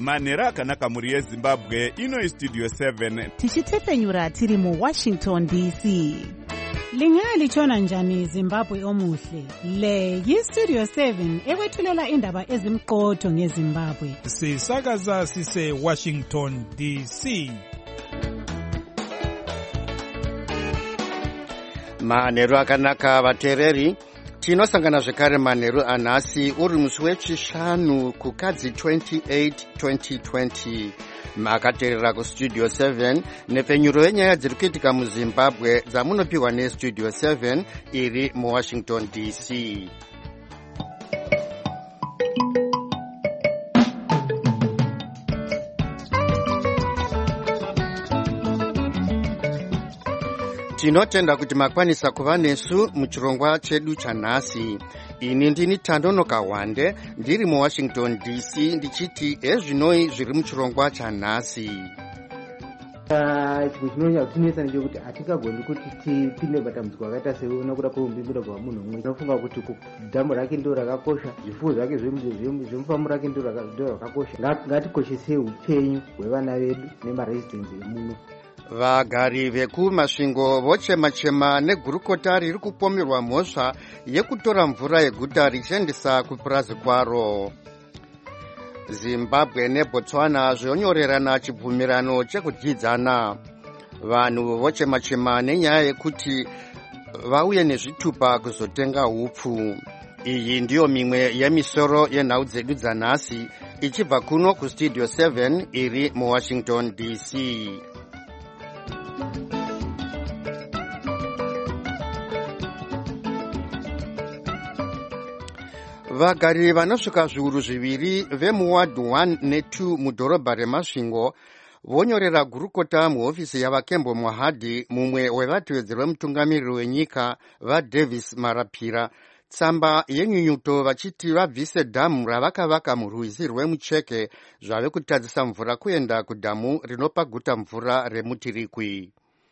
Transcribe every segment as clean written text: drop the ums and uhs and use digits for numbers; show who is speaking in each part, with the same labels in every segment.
Speaker 1: manheru akanaka mhuri yezimbabwe. Ino Studio 7
Speaker 2: tichitefenyura tiri muWashington DC.
Speaker 3: Lingalitshona njani Zimbabwe omuhle? Le yiStudio 7 ekwethulela indaba ezimqotho ngeZimbabwe.
Speaker 4: Sisakaza sise Washington DC.
Speaker 5: Manheru akanaka vateereri, tinosangana zvekare manheru anhasi uri musi wechishanu kukadzi 28 2020. Makateerera kuStudio 7 nepfenyuro yenyaya dziri kuitika muZimbabwe dzamunopiwa neStudio 7 iri muWashington DC. Tinotenda kuti makwanisa kuva nesu muchirongwa chedu chanhasi. Ini ndini Tandonoka Wande ndiri muWashington DC ndichiti ezvinoi zviri muchirongwa chanhasi.
Speaker 6: Chimwe chinonyanya kutinetsa ndechekuti hatingagoni kuti tipinde matambudziko akaita sekuda kweumbimira kwa munhu mumwe. Tinofunga kuti dhamu rake ndiro rakakosha, zvifuwo zvake zvemufamu rake ndiro rakakosha. Ngatikoshesei upenyu hwevana vedu nemaresidhensi emuno.
Speaker 5: Vagari vekumasvingo vochema-chema negurukota riri kupomerwa mhosva yekutora mvura yeguta richiendesa kupurazi kwaro. Zimbabwe neBotswana zvonyorerana chibvumirano chekudyidzana. Vanhu vochema-chema nenyaya yekuti vauye nezvitupa kuzotenga hupfu. Iyi ndiyo mimwe yemisoro yenhau dzedu dzanhasi ichibva kuno kuStudio 7 iri muWashington DC. Vagari vanosvika zviuru zviviri vemuward 1 ne2 mudhorobha remasvingo vonyorera gurukota muhofisi yavakembo Mohadi, mumwe wevatevedzeri vemutungamiriri wenyika vaDavis Marapira, tsamba yenyunyuto vachiti vabvise dhamu ravakavaka murwizi rwemucheke zvave kutadzisa mvura kuenda kudhamu rinopa guta mvura remutirikwi.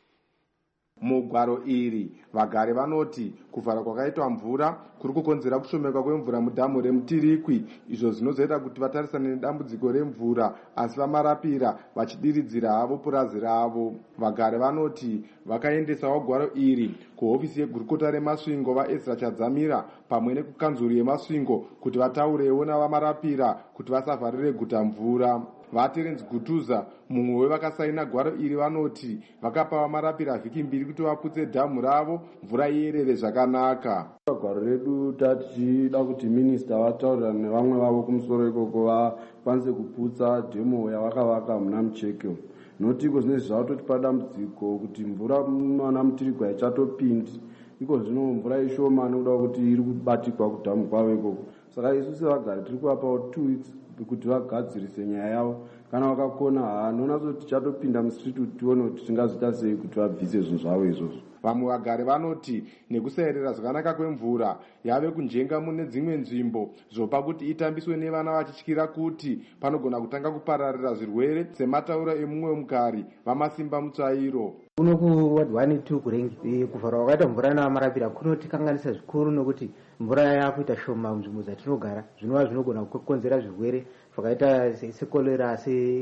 Speaker 7: Mugwaro iri vagari vanoti kuvhara kwakaitwa mvura kuri kukonzera kushomeka kwemvura mudhamu remutirikwi, izvo zvinozoita kuti vatarisane nedambudziko remvura, asi vaMarapira vachidiridzira havo purazi ravo. Vagari vanoti vakaendesawo gwaro iri kuhofisi yegurukota remasvingo vaEzra Chadzamira pamwe nekukanzuru yemasvingo kuti vataurewo navaMarapira kuti vasavharire guta mvura. VaTerence Gutuza, mumwe wevakasaina gwaro iri, vanoti vakapa vaMarapira vhiki 2 kuti vaputse dhamu ravo mvura iyerere zvakanaka.
Speaker 8: Gwaro redu tichida kuti minista vataurira nevamwe vavo kumusoro ikoko vakwanise kuputsa dhemu yavakavaka muna mucheke. Noti iko zvinezvi zvatotipa dambudziko kuti mvura muna mutirikwa haichatopindi. Iko zvino mvura ishoma nekuda kuti iri kubatikwa kudhamu kwavo ikoko. Saka isu sevagari tiri kuvapawo 2 weeks kuti vagadzirise nyaya yavo. Kana vakakona hanona kuti tichatopinda mustriti tione kuti tingazoita sei kuti vabvise zvinhu zvavo izvozvo.
Speaker 7: Vamwe vagari vanoti nekusaerera zvakanaka kwemvura yave kunjenga mune dzimwe nzvimbo zvopa kuti itambiswe nevana vachityira kuti panogona kutanga kupararira zvirwere semataura emumwe mugari vamasimba mutsvairo.
Speaker 6: Kuno kuward 1 2 kurengi kuvhara kwakaita mvura navaMarapira kunotikanganisa zvikuru nokuti mvura yakuita shoma munzvimbo dzatinogara, zvinova zvinogona kukonzera zvirwere zvakaita sekolera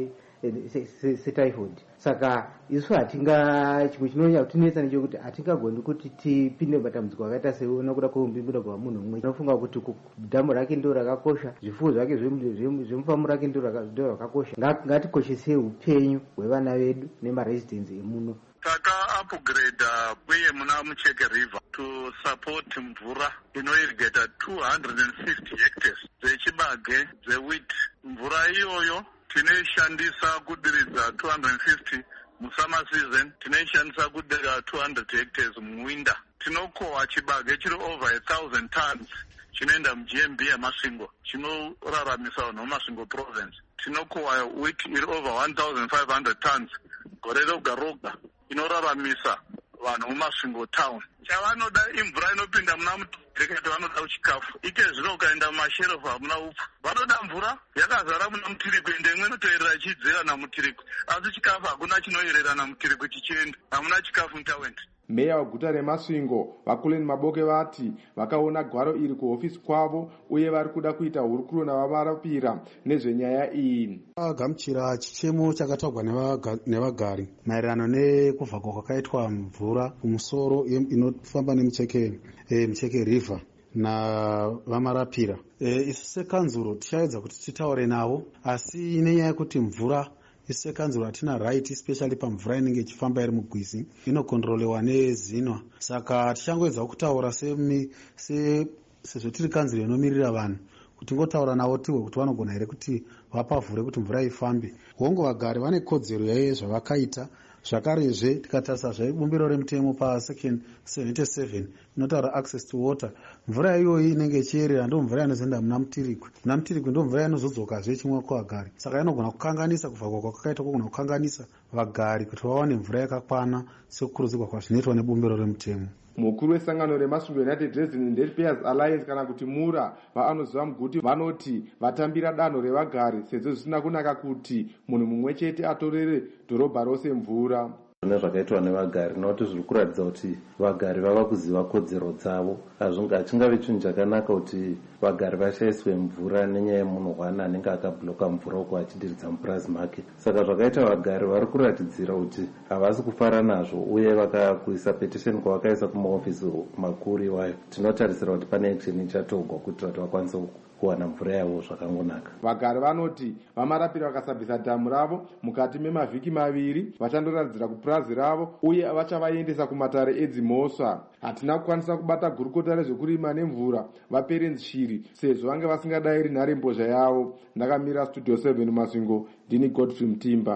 Speaker 6: setyphoid. Saka isu chimwe chinonyanya kutinetsa ndechekuti hatingagoni kuti tipinde matambudziko akaita sekuda kweumbimira kwa munhu mumwe. Tinofunga kuti dhamu rake ndiro rakakosha, zvifuwo zvake zvemufamu rake ndiro rakakosha. Ngatikoshesei upenyu hwevana vedu nemaresidhensi emuno.
Speaker 9: Taka-upgrade uye muna Mucheke River to support mvura inoirigeta 250 hectares dzechibage dzewheat. Mvura iyoyo tinoishandisa kudiridza 250 musummer season, tinoishandisa kudirira 200 hectares muwinter. Tinokohwa chibage chiri over 1,000 tons chinoenda muGMB yemasvingo chinoraramisa vanhu vemasvingo province. Tinokohwa wheat iri over 1,500 tons gore roga roga inoraramisa vanhu mumasvingo town. Chavanoda imvura inopinda muna mutirikwi, vanoda chikafu. Ike zvino ukaenda mumasherefu hamuna upfu. Vanoda mvura yakazara muna mutirikwi, ende imwe inotoerera ichidzira namutirikwi, asi chikafu hakuna chinoerera namutirikwi chichienda. Hamuna chikafu mutawende.
Speaker 7: meya weguta remasvingo vakulen maboke vati vakaona gwaro iri kuhofisi kwavo uye vari kuda kuita hurukuro navamarapira nezvenyaya iyi.
Speaker 10: Agamuchira chichemo chakatagwa nevagari maererano nekuvhagwa kwakaitwa mvura kumusoro inofamba nemucheke river navamarapira. Isu sekanzuro tichaedza kuti titaure navo, asi nenyaya yekuti mvura isu sekanzuro hatina right especially pamvura inenge ichifamba iri mugwizi inokontrolewa nezinwa. Saka tichangoedza kutaura sezvo tiri kanzuro inomirira vanhu kuti ngotaura navo tiwe kuti vanogona here kuti vapavhure kuti mvura ifambe. Hongo vagari vane kodzero yezvavakaita. Zvakarezve tikatarisa zvaibumbiro remutemo pasection 77 inotaura access to water, mvura iyoyi inenge ichiyerera ndo mvura inozoenda muna mutirikwi. Muna mutirikwi ndo mvura inozodzokazve chimwe kuvagari. Saka inogona kukanganisa kuvhagwa kwakaita kugona kukanganisa vagari kuti vawane mvura yakakwana sekukurudzirwa kwazvinoitwa nebumbiro remutemo.
Speaker 7: Mukuru wesangano remasvingo United Resident Ratepayers Alliance kana kuti MURA vaanoziva muguti vanoti vatambira danho revagari sezvo zvisina kunaka kuti munhu mumwe chete atorere dhorobha rose mvura.
Speaker 11: Zvakaitwa nevagari nokuti zviri kuratidza kuti vagari vava kuziva kodzero dzavo. Hachingave chinhu chakanaka kuti vagari vashayiswe mvura nenyaya yemunhwana anenge akabhuloka mvura uko achidiridza mupurazi make. Saka zvakaita vagari vari kuratidzira kuti havasi kufara nazvo uye vakakuisa petition kwavakaisa kumaofisi makuru iwayo. Tinotarisira kuti pane action ichatogwa kuitira kuti vakwanise kuwana mvura yavo zvakangonaka.
Speaker 7: Vagari vanoti vamarapira vakasabvisa dhamu ravo mukati memavhiki maviri vachandoratidzira kupurazi ravo uye vachavaendesa kumatare edzimhosva. Hatina kukwanisa kubata gurukota rezvekurima nemvura vaPerens Shiri sezvo vange vasingadayiri nharembozha yavo. Ndakamira Studio 7 Masvingo, ndini Godfrey Mutimba.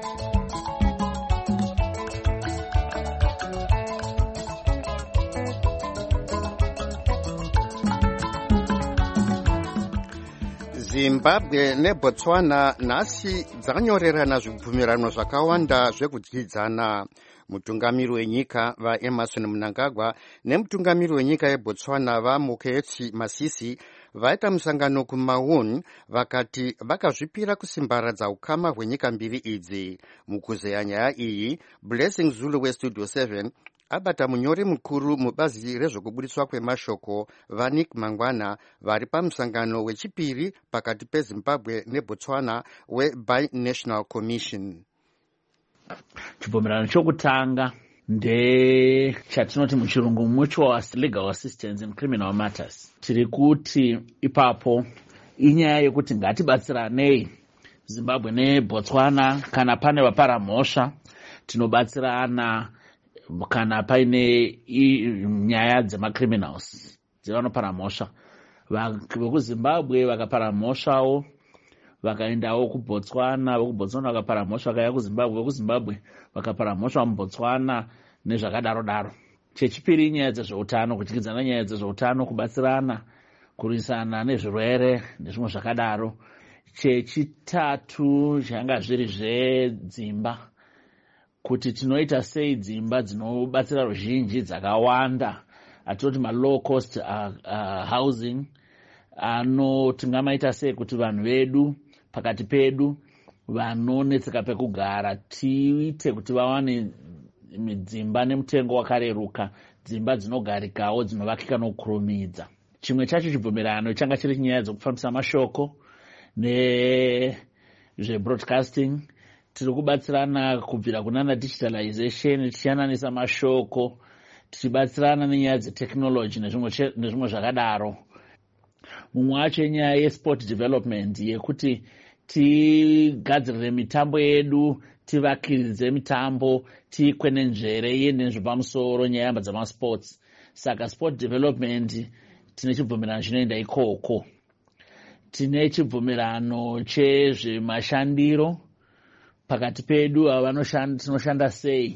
Speaker 5: Zimbabwe neBotswana nhasi dzanyorerana zvibvumirano zvakawanda zvekudyidzana. Mutungamiri wenyika vaEmmerson Mnangagwa nemutungamiri wenyika yeBotswana vaMokgweetsi Masisi vaita musangano kuMaun vakati vakazvipira kusimbaradza ukama hwenyika mbiri idzi. Mukuzeya nyaya iyi, Blessing Zulu weStudio 7 abata munyori mukuru mubazi rezvokubudiswa kwemashoko vaNick Mangwana vari pamusangano wechipiri pakati peZimbabwe neBotswana weBinational Commission.
Speaker 12: Chibvumirano chokutanga ndechatinoti muchirungu Mutual Legal Assistance in Criminal Matters. Tiri kuti ipapo inyaya yekuti ngatibatsiranei Zimbabwe neBotswana kana pane vapara mhosva tinobatsirana kana paine nyaya dzemacriminals dzevanopara mhosva. Vekuzimbabwe vakapara mhosvawo vakaendawo kuBotswana, vekuBotswana vakapara mhosva vakauya kuZimbabwe, vekuZimbabwe vakapara mhosva muBotswana nezvakadaro-daro. Chechipiri nyaya dzezveutano, kudyidzana nyaya dzezveutano, kubatsirana kurwisana nezvirwere nezvimwe zvakadaro. Chechitatu zvanga zviri zvedzimba, kuti tinoita sei dzimba dzinobatsira ruzhinji dzakawanda, atinoti ma-low cost housing, tingamaita sei kuti vanhu vedu pakati pedu vanonetseka pekugara tiite kuti vawane dzimba nemutengo wakareruka, dzimba dzinogarikawo dzinovakika nokukurumidza. Chimwe chacho chibvumirano changa chiri nyaya dzokufambisa mashoko nezvebroadcasting. Tiri kubatsirana kubvira kunana digitalization tichiyananisa mashoko, tichibatsirana nenyaya dzetechnology nezvimwe zvakadaro. Mumwe wacho nyaya yesport development yekuti tigadzirire mitambo yedu, tivakiridze mitambo, tikwenenzvere iende nezvepamusoro nyaya dzamasports. Saka sport development tine chibvumirano chinoenda ikoko. Tine chibvumirano chezvemashandiro pakati pedu tinoshanda sei.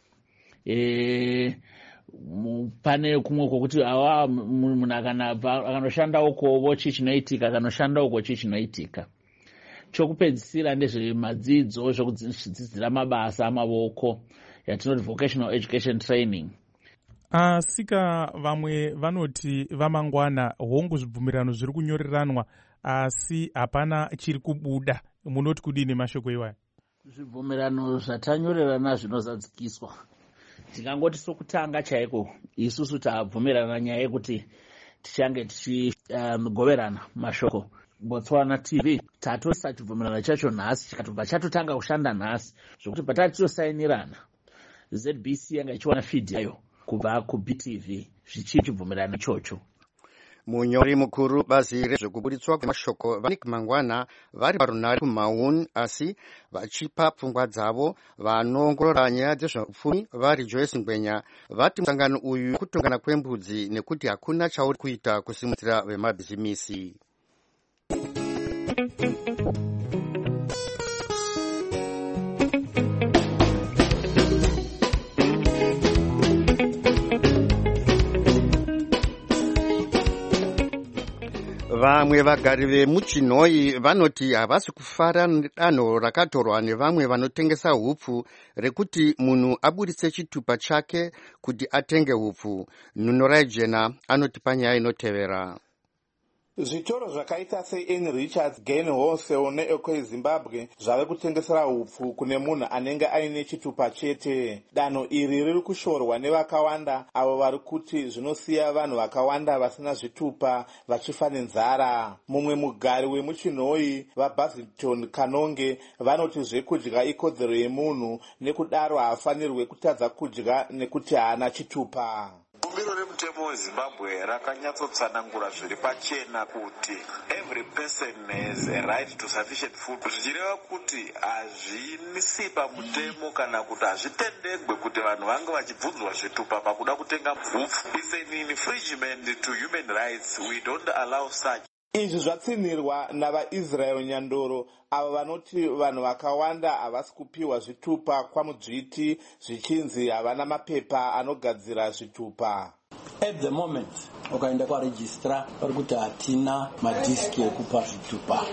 Speaker 12: Pane kumwe kwokuti munhu akanoshanda uko chii chinoitika, akanoshanda uko chii chinoitika. Chokupedzisira ndezvemadzidzo zvokudzidzira mabasa amavoko yatinoti vocational education training.
Speaker 4: Asika vamwe vanoti vamangwana hongu zvibvumirano zviri kunyoreranwa asi hapana chiri kubuda. Munoti kudini mashoko iwaya?
Speaker 12: Zvibvumirano zvatanyorerana zvinozadzikiswa Ndingangoti sokutanga chaiko isusu tabvumirana nyaya yekuti tichange tichigoverana mashoko. Botswana TV tatosa chibvumirano chacho nhasi chikatobva chatotanga kushanda nhasi zvokuti patatosainirana ZBC yanga ichiwana feed yayo kubva kuBTV zvichibvumirano ichocho.
Speaker 5: Munyori mukuru bazi rezvekuburitswa kwemashoko Vanik Mangwana vari parunare kuMaun asi vachipa pfungwa dzavo vanoongorora nyaya dzezveupfumi vari Joyce Ngwenya vati musangano uyu kutongana kwembudzi nekuti hakuna chauri kuita kusimudzira vemabhizimisi. Vamwe vagari vemuChinoi vanoti havasi kufara nedanho rakatorwa nevamwe vanotengesa hupfu rekuti munhu aburitse chitupa chake kuti atenge hupfu. Nunorai Jena anoti panyaya inotevera.
Speaker 13: Zvitoro zvakaita seN Richards, Gain Wholesale neEcoZimbabwe zvave kutengesera hupfu kune munhu anenge aine chitupa chete. Danho iri riri kushorwa nevakawanda avo vari kuti zvinosiya vanhu vakawanda vasina zvitupa vachifa nenzara. Mumwe mugari wemuChinoi vaBasilton Kanonge vanoti zvekudya ikodzero yemunhu nekudaro haafanirwe kutadza kudya nekuti haana chitupa.
Speaker 14: Bumbiro remutemo weZimbabwe rakanyatsotsanangura zviri pachena kuti every person has a right to sufficient food. Zvichireva kuti hazvisi pamutemo kana kuti hazvitendegwe kuti vanhu vange vachibvunzwa zvitupa pakuda kutenga hupfu. It's an infringement to human rights. We don't allow such.
Speaker 13: Izvi zvatsinirwa navaIsrael Nyandoro avo vanoti vanhu vakawanda havasi kupiwa zvitupa kwamudzviti zvichinzi havana mapepa anogadzira zvitupa.
Speaker 15: At the moment, ukaenda kwaregistrar vari kuti hatina madhiski ekupa zvitupa.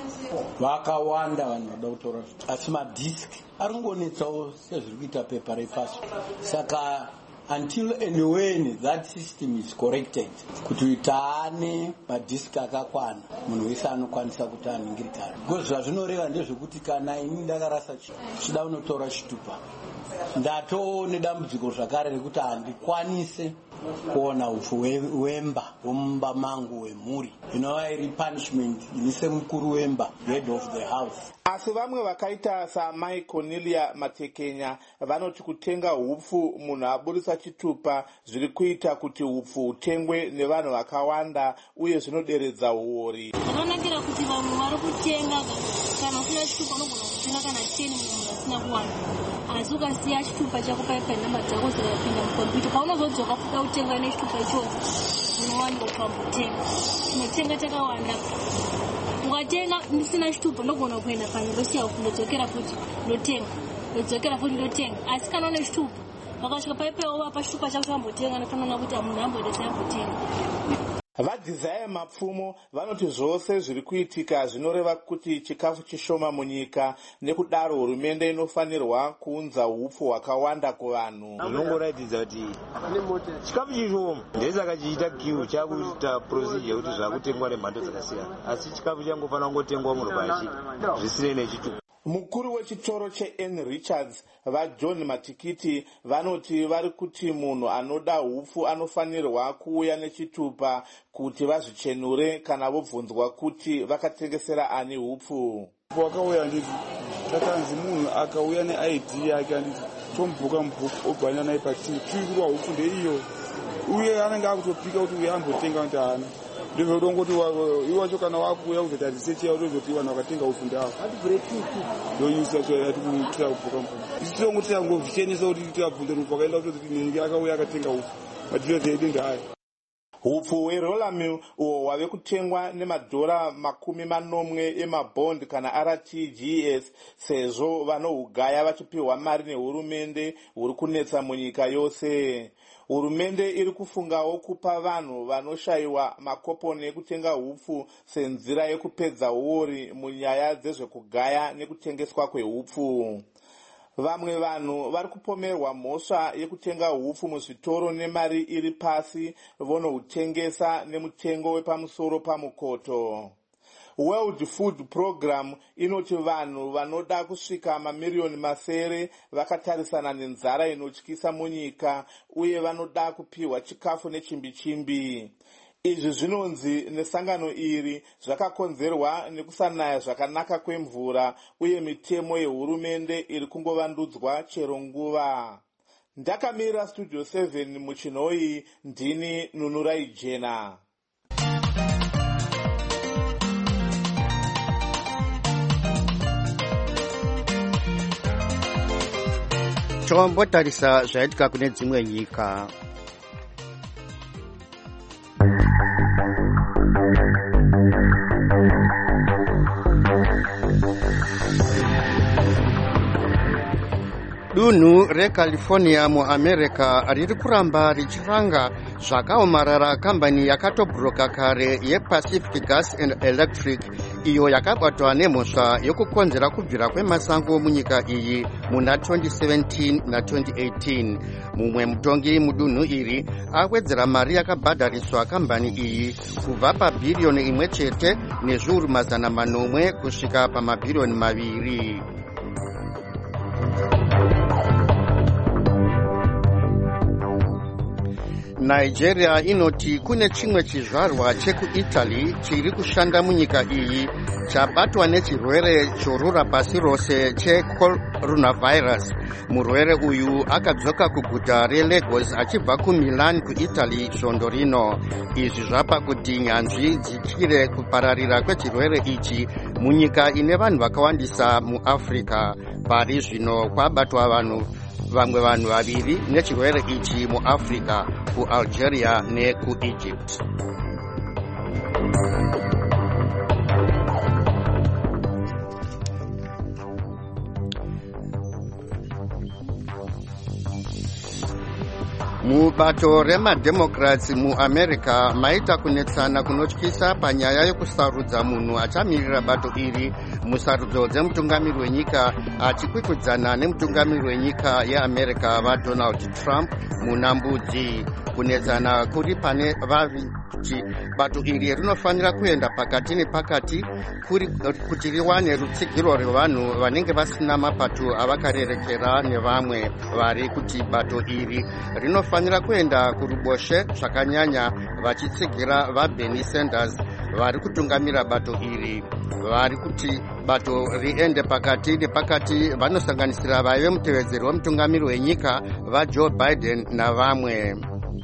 Speaker 15: Vakawanda vanhu vada kutora zvitupa. Asi madhiski ari kungonetsawo sezviri kuita pepa repasi. Saka until and when that system is corrected, kuti taane madhiski akakwana, munhu wese anokwanisa kuti aningirikane. Because zvazvinoreva ndezvekuti kana ini ndakarasa chida unotora chitupa, ndatoone dambudziko zvakare rekuti handikwanise kuona hupfu wemba womumba mangu wemhuri inova iri punishment inise mukuru wemba, head of the house.
Speaker 13: Asi vamwe vakaita saMai Cornelia Matekenya vanoti kutenga hupfu munhu aburisa chitupa zviri kuita kuti hupfu hutengwe nevanhu vakawanda uye zvinoderedza uori.
Speaker 16: Zvakanakira kuti vamwe vari kutenga kana usina chitupa unogona kutenga kana 10 munhu asina kuwana. Asi ukasiya chitupa chako paipa nhamba dzako dzikapinda mukombiyuta paunozodzoka fuka kutenga nechitupa ichocho unowanika ukambotenga. Tinotenga takawanda. Ukatenga ndisina chitupa ndogona kuenda pano ndosiya kundodzokera futi ndotenga. Ndodzokera futi ndotenga. Asi kana une chitupa vakasvika paipa wapa chitupa chako chambotenga nofanoona kuti munhu ambodesa yambotenga.
Speaker 13: VaDesire Mapfumo vanoti zvose zviri kuitika zvinoreva kuti chikafu chishoma munyika nekudaro hurumende inofanirwa kuunza hupfu hwakawanda kuvanhu.
Speaker 17: Zvinongoratidza kuti chikafu chishoma ndesaka chiita kiu chakuita procedure kuti zvakutengwa nemhando dzakasiyana, asi chikafu changofanira kungotengwa munhu pashi zvisine nechitupa.
Speaker 13: Mukuru wechitoro cheN Richards vaJohn Matikiti vanoti vari kuti munhu anoda hupfu anofanirwa kuuya nechitupa kuti vazvichenure kana vobvunzwa kuti vakatengesera ani hupfu.
Speaker 18: Wakauya nditi takanzi munhu akauya neID yake anditi tomubhuka mubhuku obhanya naye pati tuikurwa hupfu ndeiyo uye anenge akutopika kuti uye ambotenga kuti haana. Ndozongoti iwacho kana wakuuya kuzoti risechi yao tozoti vanhu vakatenga hupfu ndavo ndoyusa kuitira kubhuka mubhuku. Isi tongoti tangovhichenesa kuti tabvunze hupfu akaenda kutozoti nenge akauya akatenga hupfu madhirezi edu ndaaya.
Speaker 13: Hupfu hweRolamill uho hwave kutengwa nemadhora 40 emabhondi kana RTGS sezvo vanohugaya vachipiwa mari nehurumende huri kunetsa munyika yose. Hurumende iri kufungawo kupa vanhu vanoshayiwa makoponi ekutenga hupfu senzira yekupedza uori munyaya dzezvekugaya nekutengeswa kwehupfu. Vamwe vanhu vari kupomerwa mhosva yekutenga hupfu muzvitoro nemari iri pasi vonohutengesa nemutengo wepamusoro pamukoto. World Food Program inoti vanhu vanoda kusvika mamiliyoni masere vakatarisana nenzara inotyisa munyika uye vanoda kupiwa chikafu nechimbi-chimbi. Izvi zvinonzi nesangano iri zvakakonzerwa nekusanaya zvakanaka kwemvura uye mitemo yehurumende iri kungovandudzwa chero nguva. Ndakamira Studio 7 muChinoi, ndini Nunurai Jena.
Speaker 5: Tombotarisa zvaitika kune dzimwe nyika. Dunhu reCalifornia muAmerica riri kuramba richiranga zvakaomarara kambani yakatobhuroka kare yePacific Gas and Electric iyo yakabatwa nemhosva yokukonzera kubvira kwemasango munyika iyi muna 2017 na 2018. Mumwe mutongi mudunhu iri awedzera mari yakabhadhariswa kambani iyi kubva pabhiriyoni imwe chete nezviuru mazana manomwe kusvika pamabhiriyoni 2. Nigeria inoti kune chimwe chizvarwa chekuItaly chiri kushanda munyika iyi chabatwa nechirwere chorura pasi rose checoronavirus. Murwere uyu akadzoka kuguta reLagos achibva kuMilan kuItaly svondo rino. Izvi zvapa kuti nyanzvi dzityire kupararira kwechirwere ichi munyika ine vanhu vakawandisa muAfrica. Pari zvino kwabatwa vamwe vanhu vaviri nechirwere ichi muAfrica, kuAlgeria nekuEgypt. Mubato remademocrats muAmerica maita kunetsana kunotyisa panyaya yokusarudza munhu achamirira bato iri musarudzo dzemutungamiri wenyika achikwikwidzana nemutungamiri wenyika yeAmerica vaDonald Trump muna Mbudzi. Kunetsana kuri pane vaviti bato iri rinofanira kuenda pakati nepakati kuti riwane rutsigiro rwevanhu vanenge vasina mapato avakarerekera nevamwe vari kuti bato iri rinofanira kuenda kuruboshwe zvakanyanya vachitsigira vaBernie Sanders vari kutungamira bato iri. Vari kuti bato riende pakati nepakati vanosanganisira vaive mutevedzeri wemutungamiri wenyika vaJoe Biden navamwe.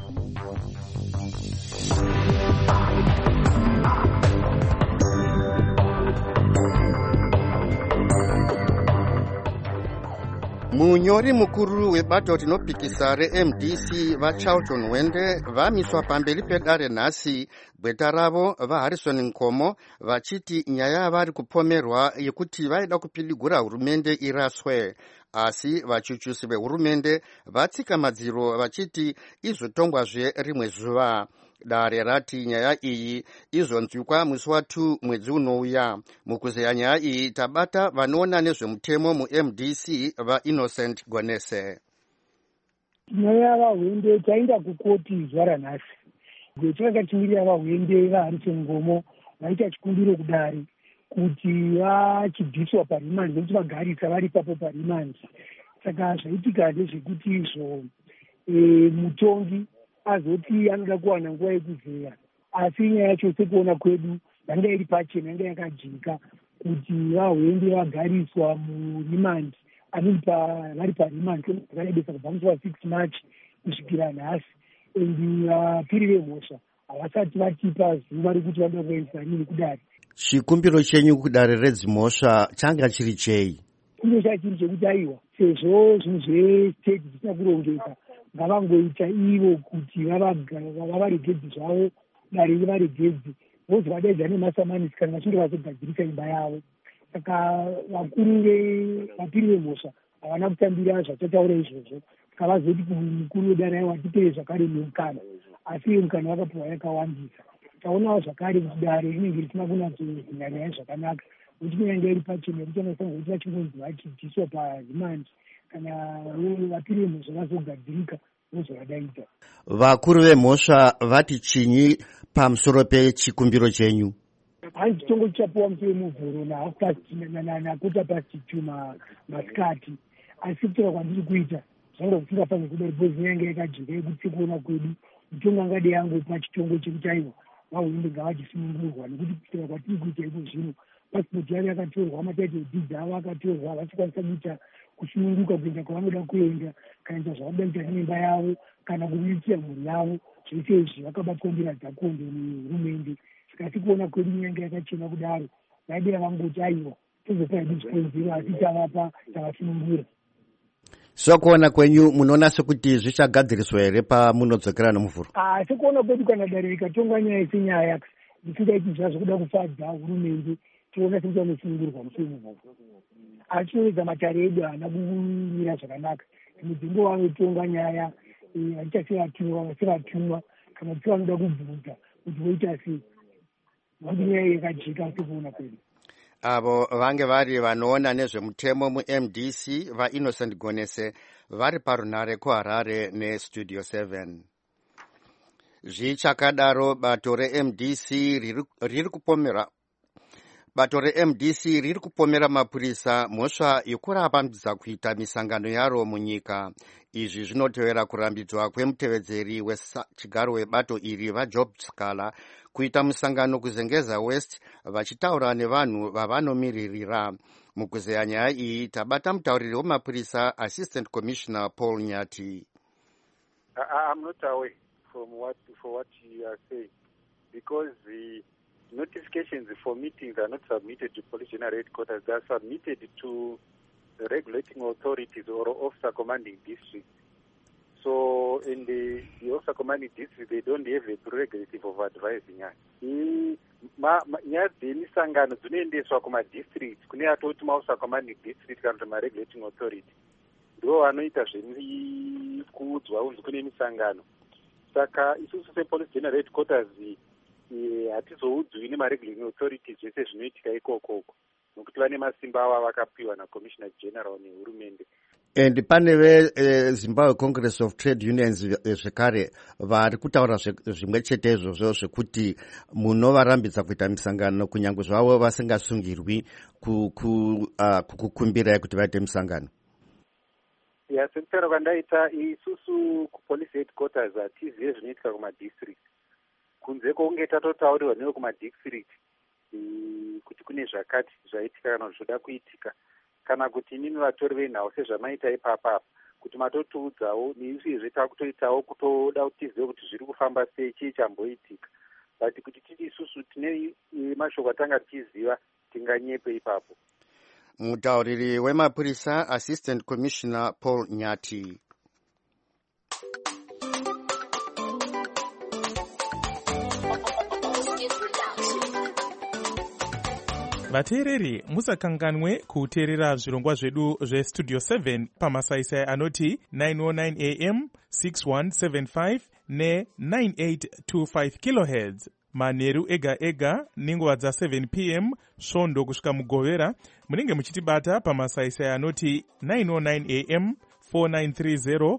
Speaker 5: Munyori mukuru webato rinopikisa reMDC vaCharlton Wende vamiswa pamberi pedare nhasi. Gweta ravo vaHarrison Nkomo vachiti nyaya vari kupomerwa yekuti vaida kupidigura hurumende iraswe. Asi vachuchusi vehurumende vatsika madziro vachiti izotongwazve rimwe zuva. Dare rati nyaya iyi izonzwikwa musi wa2 mwedzi unouya. Mukuzeya nyaya iyi tabata vanoona nezvemutemo muMDC vaInnocent Gonese.
Speaker 19: Nyaya yavaHwende taenda kukoti zuva ranhasi. Gwetakachimirira vaHwende vaHarrison Nkomo vaita chikumbiro kudare kuti vachibviswa parimandi nekuti vagarisa vari ipapo parimandi. Saka zvaitika ndezvekuti izvo mutongi azoti anoda kuwana nguva yekuzeya, asi nyaya yacho sekuona kwedu yanga iri pachena, yanga yakajika kuti vaHwende vagariswa murimandi vari parimandi vakarebesa kubva musi wa6 March kusvikira nhasi. Endi vapiri vemhosva havasati vatipa zuva rekuti vanoda kuendesa rini kudare.
Speaker 5: Chikumbiro chenyu kudare redzimhosva changa chiri chei?
Speaker 19: Chikumbiro chacho chiri chekuti aiwa, sezvo zvinhu zvestate zvisina kurongeka, ngavangoita ivo kuti vavaregedzi zvavo, dare rivaregedzi, vozi vadaidza nemasamanisi kana vachinge vazogadzirisa imba yavo. Saka vapiri vemhosva havana kutambira zvachataura izvozvo. Saka vazoti mukuru wedare aiwa tipei zvakare nemukana, asi mukana vakapiwa yakawandisa. Taonawo zvakare kuti dare rinenge risina kunatsozinyanya zvakanaka, kuti kunyange iri pachena richanasanga kuti vachingonzi vachibviswa parimandi kana vapiri vemhosva vazogadzirika vozovadaidza.
Speaker 5: Vakuru vemhosva vati chinyi pamusoro pechikumbiro chenyu?
Speaker 19: hanzi chitongo chichapiwa musi wemuvhuro nakuta past 2 masikati, asi kutora kwandiri kuita zvanga zvisingafaniri kudai bhozi yange yakajika yekuti sekuona kwedu mutongo angade yangu pachitongo chekuti aiwa vahurumende ngavachisunungurwa, nekuti kutora kwatiri kuita iko zvino pasipoti yavo yakatorwa, mataiti edhidzi avo akatorwa, havachikwanisa kuita kusununguka kuenda kwavanoda kuenda, kana zvakabaita nemba yavo kana kumitira mhuri yavo. Zvese izvi vakabatwa nzira dzakonde nehurumende. Saka tikuona kwedu nyanga yakachena kudaro, vaidira vangoti aiwa tozopa hedu zvikonzero asi tavapa tavasunungura.
Speaker 5: So kuona kwenyu munoona sekuti zvichagadziriswa here pamunodzokera nomuvhuro?
Speaker 19: Sekuona kwedu kana dare rikatongwa nyaya senyaya isingaiti zvazvo kuda kufadza hurumende, toona sekuti vanosunungurwa musi wemuvhuro. Asi tinoedza matare edu haana kumira zvakanaka. Mudzingo vanotonga nyaya vachivatumwa kana kuti vanoda kubvunza kuti voita sei, vange nyaya yakajika sekuona kwedu.
Speaker 5: Avo vange vari vanoona nezvemutemo muMDC vaInnocent Gonese vari parunare kuHarare neStudio 7. Zvichakadaro bato reMDC riri kupomera mapurisa mhosva yokurambidza kuita misangano yaro munyika. Izvi zvinotevera kurambidzwa kwemutevedzeri wechigaro webato iri vaJob Scala kuita musangano kuzengeza West vachitaura nevanhu vavanomiririra. Mukuzeya nyaya iyi tabata mutauriri wemapurisa Assistant Commissioner Paul Nyati.
Speaker 20: I'm not aware for what you are saying, because the notifications for meetings are not submitted to Police General Headquarters. They are submitted to the regulating authorities or officer commanding district. So in the officer commanding district, they don't have a prerogative of advising us. Nyaya dzemisangano dzinoendeswa kumadistrict kune atoti maofficer commanding district kana kuti maregulating authority ndo vanoita zvekuudzwa unzi kune misangano. Saka isusu sepolice general headquarters hatizoudzwi nemaregulating authorities zvese zvinoitika ikokoko, nokuti vane masimba avo vakapiwa naCommissioner General nehurumende.
Speaker 5: And pane veZimbabwe Congress of Trade Unions zvekare vari kutaura zvimwe chete izvozvo zvekuti munovarambidza kuita misangano kunyange zvavo vasingasungirwi kukukumbirai kuti vaite misangano.
Speaker 20: Sekutara kwandaita isusu kupolice headquarters hatizive zvinoitika kumadistrict, kunze kwokunge tatotaurirwa newe kumadistrict kuti kune zvakati zvaitika kana zvoda kuitika, kana kuti imimi vatori venhau sezvamaita ipapa kuti matotiudzawo neisuzve takutoitawo kutoda kuti tizive kuti zviri kufamba sei, chii chamboitika. But kuti titi isusu tine mashoko atanga tichiziva tinganyepe ipapo.
Speaker 5: Mutauriri wemapurisa Assistant Commissioner Paul Nyati.
Speaker 4: vateereri musakanganwe kuteerera zvirongwa zvedu zvestudio 7 pamasaisai anoti 909 am 6175 ne9825 kilohertz manheru ega ega nenguva dza7 pm svondo kusvika mugovera. munenge muchitibata pamasaisai anoti 909 am 4930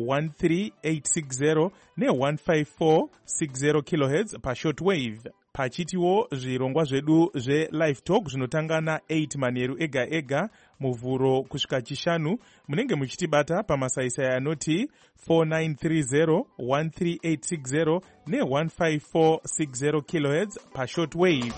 Speaker 4: 13860 ne15460 kilohertz pashortwave. pachitiwo zvirongwa zvedu zvelive talk zvinotanga na8 manheru ega ega muvhuro kusvika chishanu. munenge muchitibata pamasaisai anoti 4930 13860 ne15460 kilohertz pashortwave.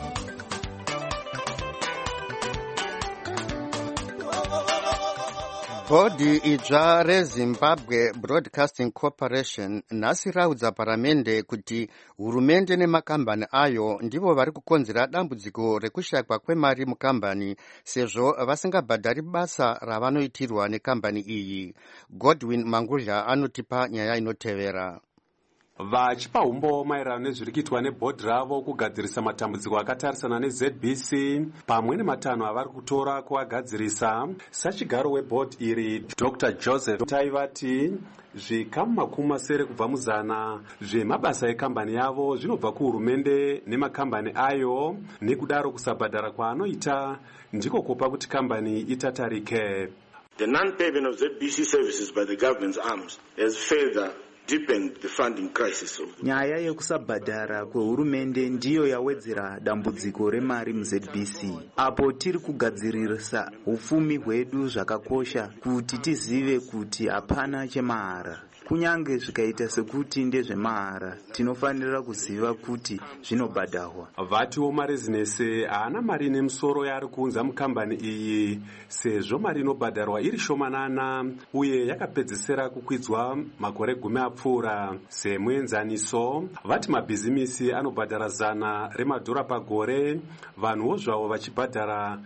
Speaker 5: Bhodhi idzva reZimbabwe Broadcasting Corporation nhasi raudza paramende kuti hurumende nemakambani ayo ndivo vari kukonzera dambudziko rekushayikwa kwemari mukambani sezvo vasingabhadhari basa ravanoitirwa nekambani iyi. Godwin Mangudla anotipa nyaya inotevera.
Speaker 21: Vachipa umbo maererano nezviri kuitwa nebhodhi ravo kugadzirisa matambudziko akatarisana neZBC pamwe nematanho avari kutora kuvagadzirisa. Sachigaro webhodhi iri Dr. Joseph Taivati zvikamu 70 kubva muzana zvemabasa ekambani yavo zvinobva kuhurumende nemakambani ayo, nekudaro kusabhadhara kwaanoita ndiko kupa kuti kambani itatarike.
Speaker 22: The non-payment of ZBC services by the government's arms has further
Speaker 1: deepened the funding crisis.
Speaker 22: Nyaya yekusabhadhara kwehurumende ndiyo yawedzera dambudziko remari muZBC. Apo tiri kugadzirisa upfumi hwedu zvakakosha kuti tizive kuti hapana chemahara. Kunyange zvikaita sekuti ndezvemahara, tinofanira kuziva kuti zvinobhadharwa.
Speaker 21: Vatiwo marezinesi haana mari nemusoro yaari kuunza mukambani iyi, sezvo mari inobhadharwa iri shomanana uye yakapedzisira kukwidzwa makore 10 apfuura. Semuenzaniso, vati mabhizimisi anobhadhara $100 pagore, vanhuwo zvavo vachibhadhara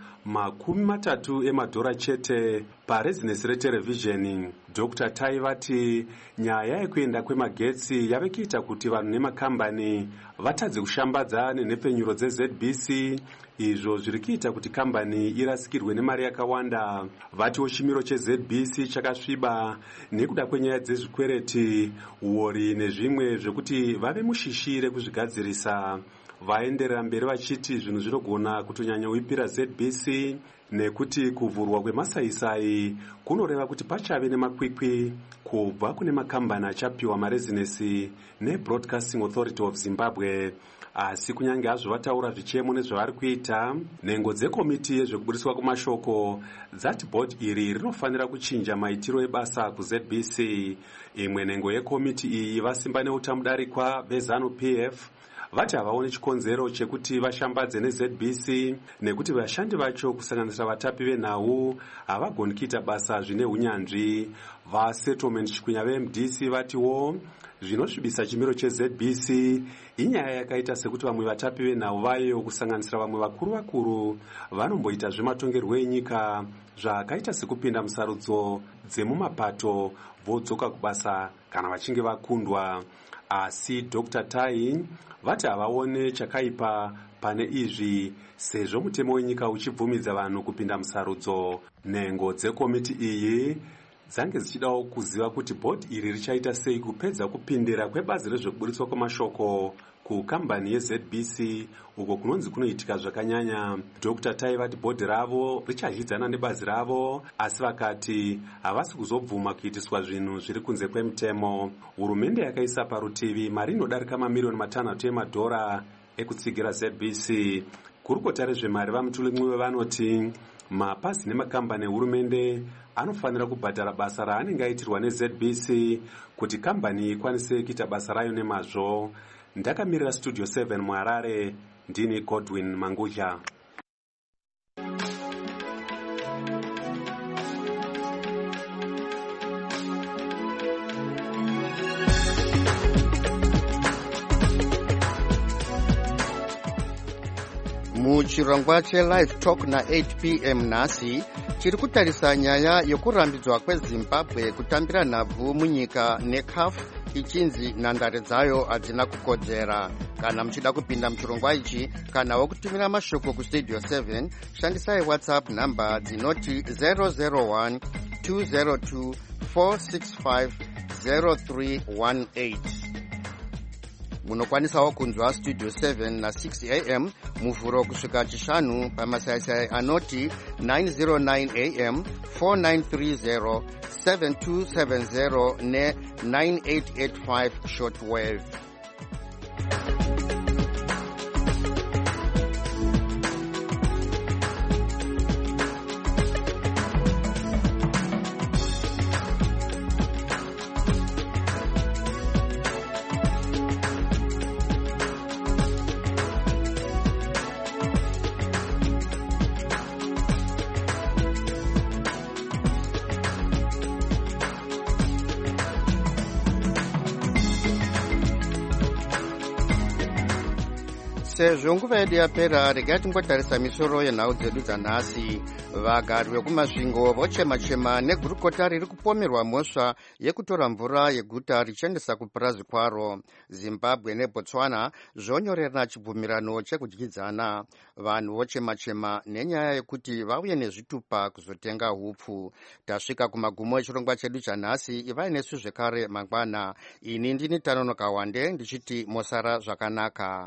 Speaker 21: $30 chete parezinesi reterevhizheni. Dr. Tai vati nyaya yekuenda kwemagetsi yave kuita kuti vanhu nemakambani vatadze kushambadza nenhepfenyuro dzeZBC, izvo zviri kuita kuti kambani irasikirwe nemari yakawanda. Vatiwo chimiro cheZBC chakasviba nekuda kwenyaya dzezvikwereti, uori nezvimwe zvekuti vave mushishi rekuzvigadzirisa. Vaenderera mberi vachiti zvinhu zvinogona kutonyanya kuipira ZBC nekuti kuvhurwa kwemasaisai kunoreva kuti pachave nemakwikwi kubva kune makambani achapiwa marezinesi neBroadcasting Authority of Zimbabwe. Asi kunyange hazvo vataura zvichemo nezvavari kuita, nhengo dzekomiti yezvekuburiswa kwamashoko dzati bhodhi iri rinofanira kuchinja maitiro ebasa kuZBC. Imwe nhengo yekomiti iyi vasimba neutamudarikwa beZANU PF vati havaone chikonzero chekuti vashambadze neZBC nekuti vashandi vacho kusanganisira vatapi venhau havagoni kuita basa zvine unyanzvi. VaSettlement Chikwinya veMDC vatiwo zvinosvibisa chimiro cheZBC inyaya yakaita sekuti vamwe vatapi venhau vayo kusanganisira vamwe vakuru vanomboita zvematongerwo enyika zvakaita sekupinda musarudzo dzemumapato vodzoka kubasa kana vachinge vakundwa. Asi Dr. Tai vati havaone chakaipa pane izvi, sezvo mutemo wenyika uchibvumidza vanhu kupinda musarudzo. Nhengo dzekomiti iyi dzange dzichidawo kuziva kuti bhodhi iri richaita sei kupedza kupindira kwebazi rezvekuburiswa kwamashoko kukambani yeZBC uko kunonzi kunoitika zvakanyanya. Dr. Tai vati bhodhi ravo richazhidzana nebazi ravo, asi vakati havasi kuzobvuma kuitiswa zvinhu zviri kunze kwemutemo. Hurumende yakaisa parutivi mari inodarika mamiliyoni $500 ekutsigira ZBC. Kurukota rezvemari vaMutulimwiwe vanoti mapazi nemakambani ehurumende anofanira kubhadhara basa raanenge aitirwa neZBC kuti kambani ikwanise kuita basa rayo nemazvo. Ndakamirira Studio 7 muHarare, ndini Godwin Mangudya.
Speaker 5: Muchirongwa cheLive Talk na 8 p.m. nhasi chiri kutarisa nyaya yokurambidzwa kweZimbabwe kutambira nhabvu munyika neCAF ichinzi nhandare dzayo hadzina kukodzera. Kana muchida kupinda muchirongwa ichi kana wokutumira mashoko kuStudio 7, shandisai WhatsApp namba dzinoti 001 202 465 0318. Munokwanisawo kunzwa Studio 7 na 6 am muvhuro kusvika chishanu pamasaisai anoti 909 am 4930 7270 ne9885 shortwave. Sezvo nguva yedu yapera, regai tingotarisa misoro yenhau dzedu dzanhasi. Vagari vekumasvingo vochema-chema negurukota riri kupomerwa mhosva yekutora mvura yeguta richiendesa kupurazi kwaro. Zimbabwe neBotswana zvonyorerana chibvumirano chekudyidzana. Vanhu vochema-chema nenyaya yekuti vauye nezvitupa kuzotenga hupfu. Tasvika kumagumo echirongwa chedu chanhasi. Ivai nesu zvekare mangwana. Ini ndini Tanonoka Wande ndichiti mosara zvakanaka.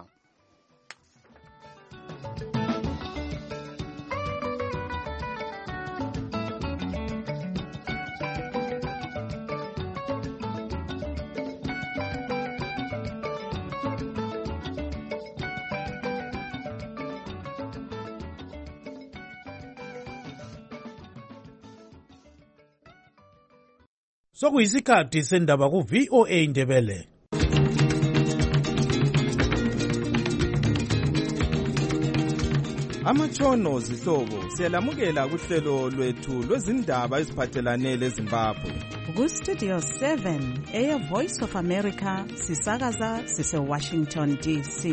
Speaker 2: Sokuyisikhathi sendaba ku VOA Indebele.
Speaker 3: Amatshono zihlobo siyalamukela kuhlelo lwethu lwezindaba eziphathelane leZimbabwe.
Speaker 23: Ku-Studio 7 Air Voice of America sisakaza sise-Washington DC.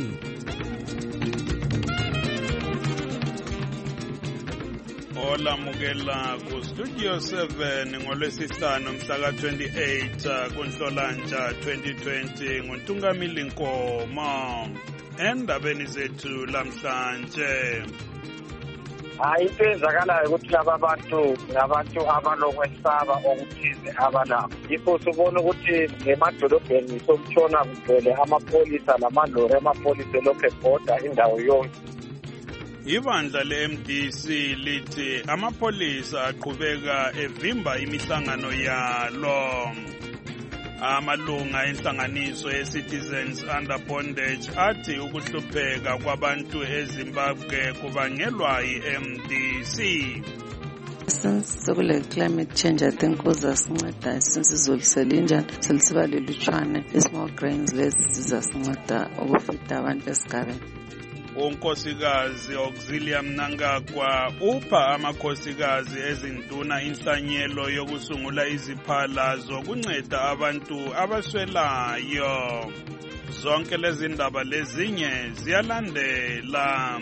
Speaker 24: Olamukela ku-Studio 7 ngolwesihlanu mhla ka-28 kuNhlolanja 2020 nguNtungamili Nkomo. Endabeni zethu lamhlanje,
Speaker 25: into ezakalayo ukuthi laba bantu ngabantu abalokwesaba okuthize abalapho. Yikho sibona ukuthi emadolobheni somtshona kugcwele amapholisa lamalori amapholisa elokhu ebhoda indawo yonke.
Speaker 24: Ibandla le-MDC lithi amapholisa aqhubeka evimba imihlangano yalo. Amalunga enhlanganiso ye-Citizens Under Bondage athi ukuhlupheka kwabantu eZimbabwe kubangelwa yi-MDC.
Speaker 26: Since sekule climate change, I think kuzasinceda since izulu selinjani selisiba lelutshwane i-small grains lezi zizasinceda ukufida abantu esigabeni.
Speaker 24: Unkosikazi Auxilia Mnangagwa upha amakhosikazi ezinduna inhlanyelo yokusungula iziphala zokunceda abantu abaswelayo. Zonke lezi ndaba lezinye ziyalandela.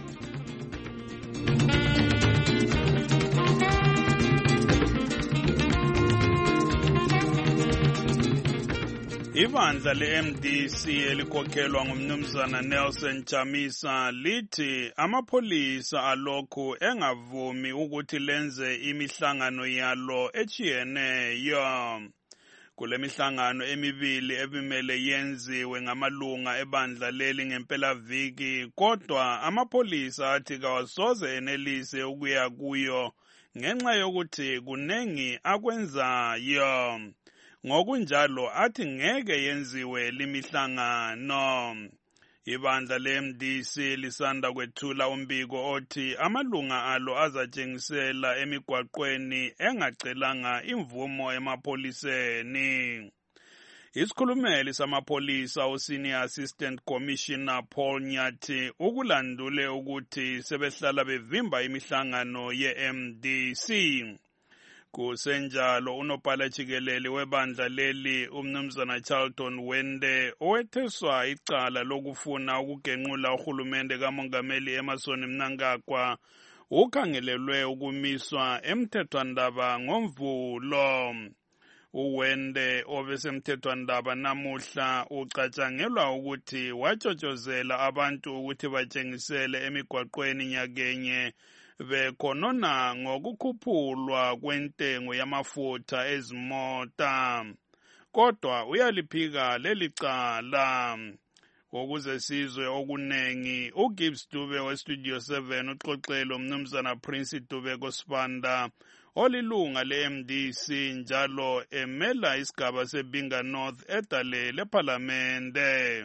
Speaker 24: Ibandla le-MDC elikhokhelwa ngumnumzana Nelson Chamisa lithi amapholisa alokhu engavumi ukuthi lenze imihlangano yalo etshiyeneyo. Kule mihlangano emibili ebimele yenziwe ngamalunga ebandla leli ngempelaviki, kodwa amapholisa athi kawasoze enelise ukuya kuyo ngenxa yokuthi kunengi akwenzayo. Ngokunjalo athi ngeke yenziwe limihlangano. Ibandla le-MDC lisanda kwethula umbiko othi amalunga alo azatshengisela emigwaqweni engacelanga imvumo emapholiseni. Isikhulumeli samapholisa uSenior Assistant Commissioner Paul Nyathi ukulandule ukuthi sebehlala bevimba imihlangano ye-MDC. Kusenjalo unobhala jikelele webandla leli umnumzana Charlton Wende owetheswa icala lokufuna ukugenqula uhulumende kamongameli Emmerson Mnangagwa ukhangelelwe ukumiswa emthethwandaba ngoMvulo. Uwende obesemthethwandaba namuhla ucatshangelwa ukuthi watshotshozela abantu ukuthi batshengisele emigwaqweni nyakenye bekhonona ngokukhuphulwa kwentengo yamafutha ezimota. Kodwa uyaliphika leli cala. Ukuze sizwe okunengi, uGibbs Dube weStudio 7 uxoxele umnumzana Prince Dube Kosibanda olilunga le-MDC njalo emela isigaba seBinga North edale lePhalamende.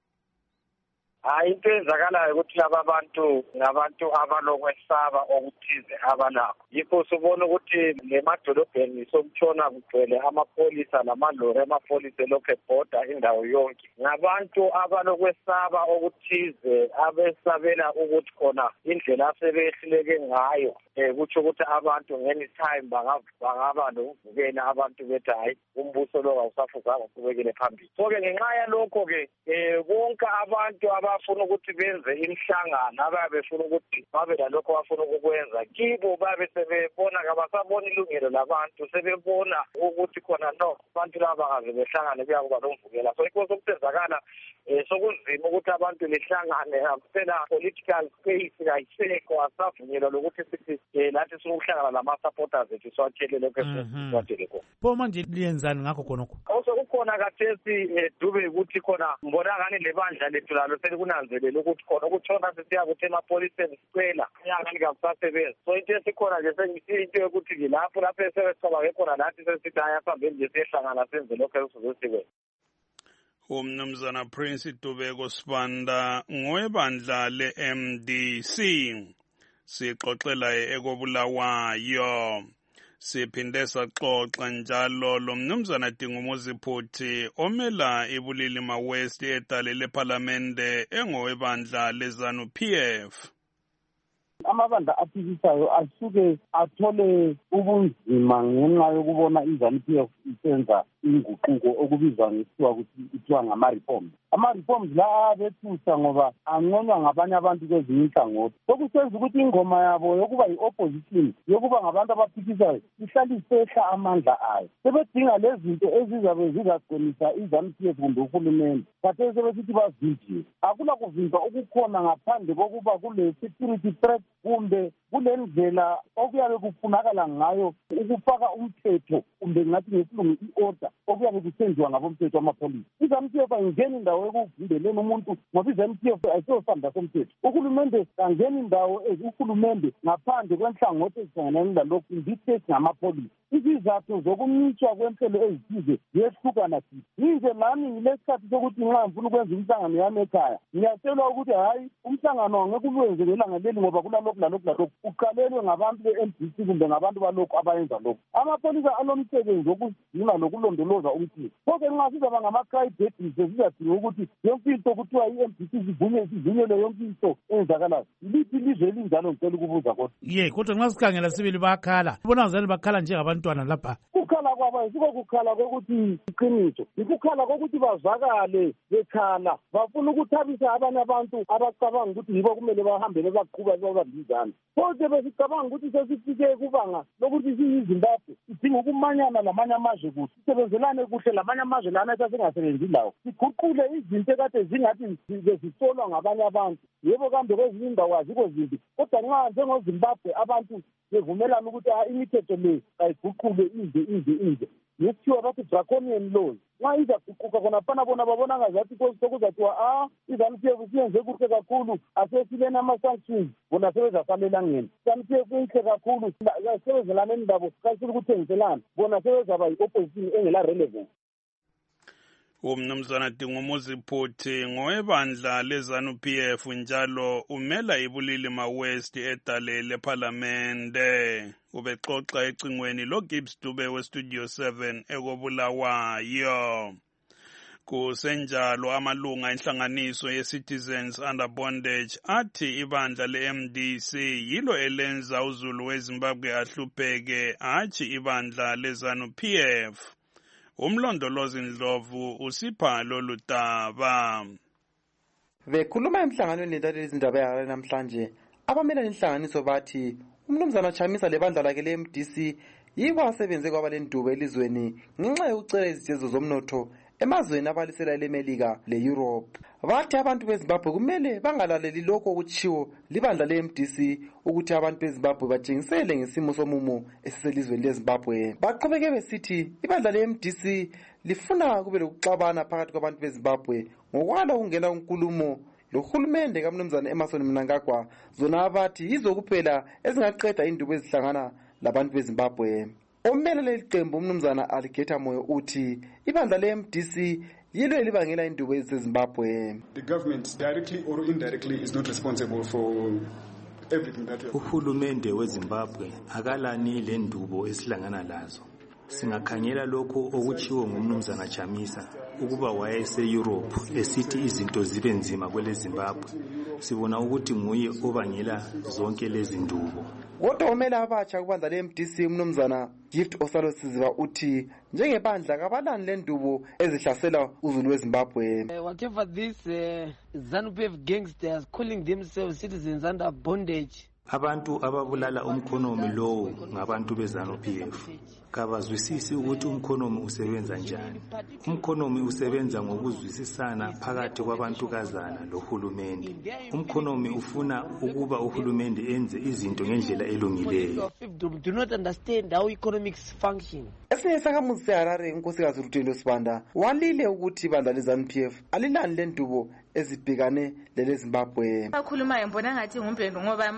Speaker 25: Into ezakalayo ukuthi laba bantu ngabantu abalokwesaba okuthize abalapho. Yikho sibona ukuthi lemadolobheni somtshona kugcwele amapholisa lamalori amapholisa elokhu ebhoda indawo yonke. Ngabantu abalokwesaba okuthize abesabela ukuthi khona indlela asebehluleke ngayo kutsho ukuthi abantu anytime bangaba lokuvukela abantu bethi hayi umbuso lo awusafuzanga uqhubekele phambili. So-ke ngenxa yalokho-ke bonke abantu abafuna ukuthi benze imihlangano ababe befuna ukuthi babe lalokho bafuna ukukwenza kibo babe sebebona kabasabona ilungelo labantu sebebona ukuthi khona no abantu laba bangaze behlangane kuyakuba nomvukela. So yikho sokusenzakala sokunzima ukuthi abantu behlangane phela political space kayisekho asavunyelwa lokuthi sithi lathi sokuhlangana lama-supporters ethu siwatshele lokho esiwatshele khona.
Speaker 2: Pho manje liyenzani ngakho khonokho?
Speaker 25: Kukhona kathesi Dube ukuthi khona mbonakani lebandla lethu lalo selikunanzelela ukuthi khona ukutshona sisiya kuthi emapholiseni sicela nyangani kakusasebenzi. So into esikhona nje sengisiyo yokuthi lapho esebesicabange khona lathi sesithi hayi asambeni nje siyehlangana senze lokho esizosikwenza.
Speaker 24: Umnumzana Prince Dube Kosibanda ngowebandla le-MDC sixoxela ekobulawayo. Siphinde saxoxa njalo lo mnumzana Dingumuzi Phuthi omela iBulilima West edale lePhalamende engowebandla leZANU PF.
Speaker 6: Amabandla aphikisayo asuke athole ubunzima ngenxa yokubona iZANU PF isenza inguquko okubizwa kuthiwa ngama-reforms. Ama-reforms la abethusa ngoba anconywa ngabanye abantu kwezinye inhlangothi. Sokusenza ukuthi ingoma yabo yokuba yi-opposition, yokuba ngabantu abaphikisayo, ihlale isehla amandla ayo. Sebedinga lezi zinto ezizabe zizagcinisa iZANU PF kumbe uhulumende. Khathesi sebesithi bavinjiwe. Akula kuvinjwa okukhona ngaphandle kokuba kule-security threat kumbe kule ndlela okuyabe kufunakala ngayo ukufaka umthetho kumbe ngathi ngesilungu i-order okuyabe kusenziwa ngabomthetho wamapholisa. iZANU PF ayingeni indawo ekuvimbeleni umuntu ngoba iZANU PF ayisosandla somthetho. Uhulumende kangeni indawo uhulumende ngaphandle kwenhlangothi ezihlanganane lalokhu ndithethe ngamapholisa. Izizathu zokumitshwa kwenhlelo ezithize ziyehlukana thithi. Yinje nami ngilesikhathi sokuthi nxa ngifuna ukwenza umhlangano yami ekhaya ngiyatshelwa ukuthi hayi umhlangano angeke uwenze ngelanga leli ngoba kulalokhu lalokhu uqalelwe ngabantu be-MDC kumbe ngabantu balokhu abayenza lokhu. Amapholisa alomsebenzi wokugcina lokulondoloza umthetho. Konke nxa sizaba ngama-crybabies sizadinga ukuthi yonke into kuthiwa i-MDC sivunyelwe yonke into eyenzakalayo. Liphi ilizwe elinjalo ngicela ukubuza kodwa.
Speaker 2: Kodwa nxa sikhangela sibili bayakhala. Ubona ngazali bakhala njengabantwana lapha. Ukukhala
Speaker 6: kwabo ayisiko kukhala kokuthi iqiniso. Ikukhala kokuthi bazwakale bekhala. Bafuna ukuthabisa abanye abantu abacabanga ukuthi yibo kumele bahambele baqhuba babambizana. Konke besicabanga ukuthi sesifike kubanga lokuthi siyiZimbabwe sidinga ukumanyana lamanye amazwe kuhle. Sisebenzelane kuhle lamanye amazwe lana esasingasebenzi lawo. Siguqule izinto ekade zingathi zisolwa ngabanye abantu. Yebo kambe kwezinye indawo azikho zimbi. Kodwa nxa njengoZimbabwe abantu bevumelana ukuthi imithetho le ayiguqule ize. Yethiwa bathi draconian laws. Nxa izaguquka khona fana bona babona ngazathi sokuzathiwa iZANU PF siyenze kuhle kakhulu asesilena ama-sanctions bona sebezasalela ngena. iZANU PF inhle kakhulu sebezelane ndabo kasile ukuthengiselana bona sebezaba yi-opposition engela relevance.
Speaker 24: Umnumzana Dingumuzi Phuthi ngowebandla leZANU PF njalo umela iBulilima West edale lePhalamende. Ubexoxa ecingweni loGibbs Dube weStudio 7 ekobulawayo. Kusenjalo amalunga enhlanganiso yeCitizens Under Bondage athi ibandla le-MDC yilo elenza uZulu weZimbabwe ahlupheke hatshi ibandla leZANU PF. Umlondolozi Ndlovu usipha lolu daba.
Speaker 7: Bekhuluma emhlanganweni lentatheleli izindaba yayo namhlanje, abamela inhlanganiso bathi umnumzana Chamisa lebandla lakhe le-MDC yibo asebenze kwabalendubo elizweni ngenxa yokucela izijezo zomnotho emazweni abalisela leMelika le-Europe. Bathi abantu beZimbabwe kumele bangalaleli lokho okutshiwo libandla le-MDC ukuthi abantu beZimbabwe batshengisele ngesimo somumo esiselizweni leZimbabwe. Baqhubeke besithi ibandla le-MDC lifuna kube lokuxabana phakathi kwabantu beZimbabwe ngokwala ukungena kunkulumo lohulumende kaMnumzana Emmerson Mnangagwa zona abathi yizo kuphela ezingaqeda indubo ezihlangana labantu beZimbabwe. Omela leli qembu umnumzana Alligator Moyo uthi ibandla le-MDC yilo elibangela indubo eziseZimbabwe.
Speaker 8: The government directly or indirectly is not responsible for everything that
Speaker 9: uhulumende weZimbabwe akalani le ndubo esihlangana lazo. Singakhangela lokho okutshiwo ngumnumzana Chamisa ukuba wayese-Europe esithi izinto zibe nzima kwele Zimbabwe. Sibona ukuthi nguye obangela zonke lezi ndubo.
Speaker 7: Kodwa omela abatsha kubandla le-MDC umnumzana Gift Osalo Siziba uthi njengebandla kabalani le ndubo ezihlasela uZulu weZimbabwe.
Speaker 10: Whatever these ZANU PF gangsters calling themselves citizens under bondage.
Speaker 9: Abantu ababulala umkhonomi lowo ngabantu beZANU PF. Kabazwisisi ukuthi umkhonomi usebenza njani. Umkhonomi usebenza ngokuzwisisana phakathi kwabantukazana lohulumende. Umkhonomi ufuna ukuba uhulumende enze izinto ngendlela elungileyo.
Speaker 10: Do not understand how economics function.
Speaker 7: Esinye sakamuzi seHarare unkosikazi Rutendo Sibanda walile ukuthi ibandla leZANU PF alilani le ndubo ezibhekane leleZimbabwe.
Speaker 11: Bakhuluma ngibona ngathi ngumpendo ngoba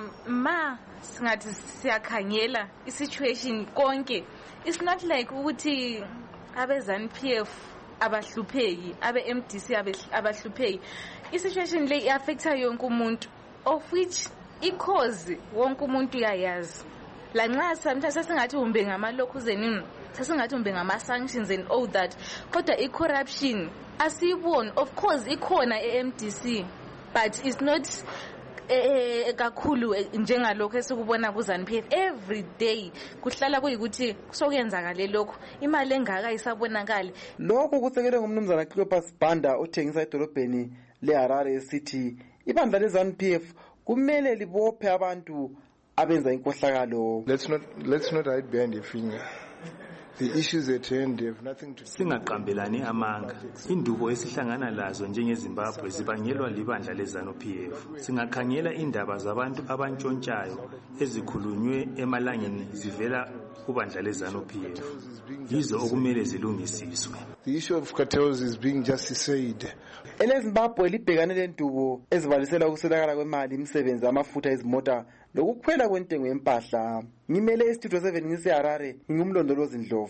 Speaker 11: singathi siyakhangela isituation konke. It's not like ukuthi abeZANU PF abahlupheki, abe-MDC abahlupheki. Isituation le affecta yonke umuntu, of which i-cause wonke umuntu uyayazi. lanxa sometimes sasingathi umbe ngamalokhu zenini sasingathi umbe ngama-sanctions and all that kodwa i-corruption asiyiboni. Of course ikhona e-MDC but it's not kakhulu njengalokho esikubona ku-ZANU-PF. Every day kuhlala kuyikuthi sokuyenzakale lokho, imali engaka isabonakali.
Speaker 7: Lokhu kusekelwe ngumnumzana Cleopas Banda othengisa edolobheni leHarare esithi ibandla le-ZANU-PF kumele libophe abantu abenza inkohlakalo.
Speaker 12: Let's not hide behind a finger. The issues at hand have nothing to do.
Speaker 9: Singaqambelani amanga. Indubo esihlangana lazo njengeZimbabwe zibangelwa libandla le-ZANU-PF. Singakhangela indaba zabantu abantshontshayo ezikhulunywe emalangeni zivela kubandla le-ZANU-PF. Yizo okumele zilungisiswe.
Speaker 12: The issue of cartels is being justified.
Speaker 7: EleZimbabwe libhekane lendubo ezivalisela ukuswelakala kwemali, imisebenzi, amafutha ezimota lokukhwela kwentengo yempahla. Ngimele iStudio 7 ngiseHarare, ngingumlondolozi Ndlovu.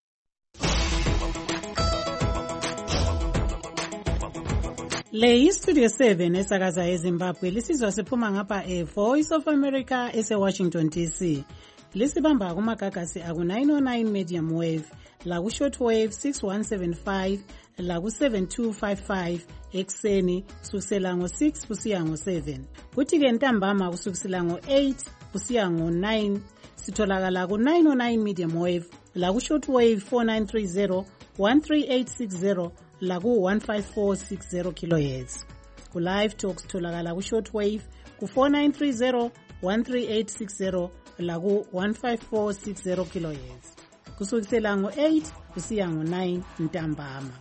Speaker 23: Le iStudio 7 esakaza eZimbabwe lisizwa siphuma ngapha Voice of America ese-Washington DC. Lisibamba kumagagasi aku-909 medium wave, laku-shortwave 6175, laku-7255 ekseni kusukisela ngo-6 kusiya ngo-7. Kuthi-ke ntambama kusukisela ngo-8 kusiya ngo-9 sitholakala ku-909 medium wave, laku-shortwave 4930, 13860, laku-15460 kHz. Ku-live talk sitholakala ku-shortwave ku-4930, 13860, laku-15460 kHz. Kusukisela ngo-8 kusiya ngo-9 ntambama.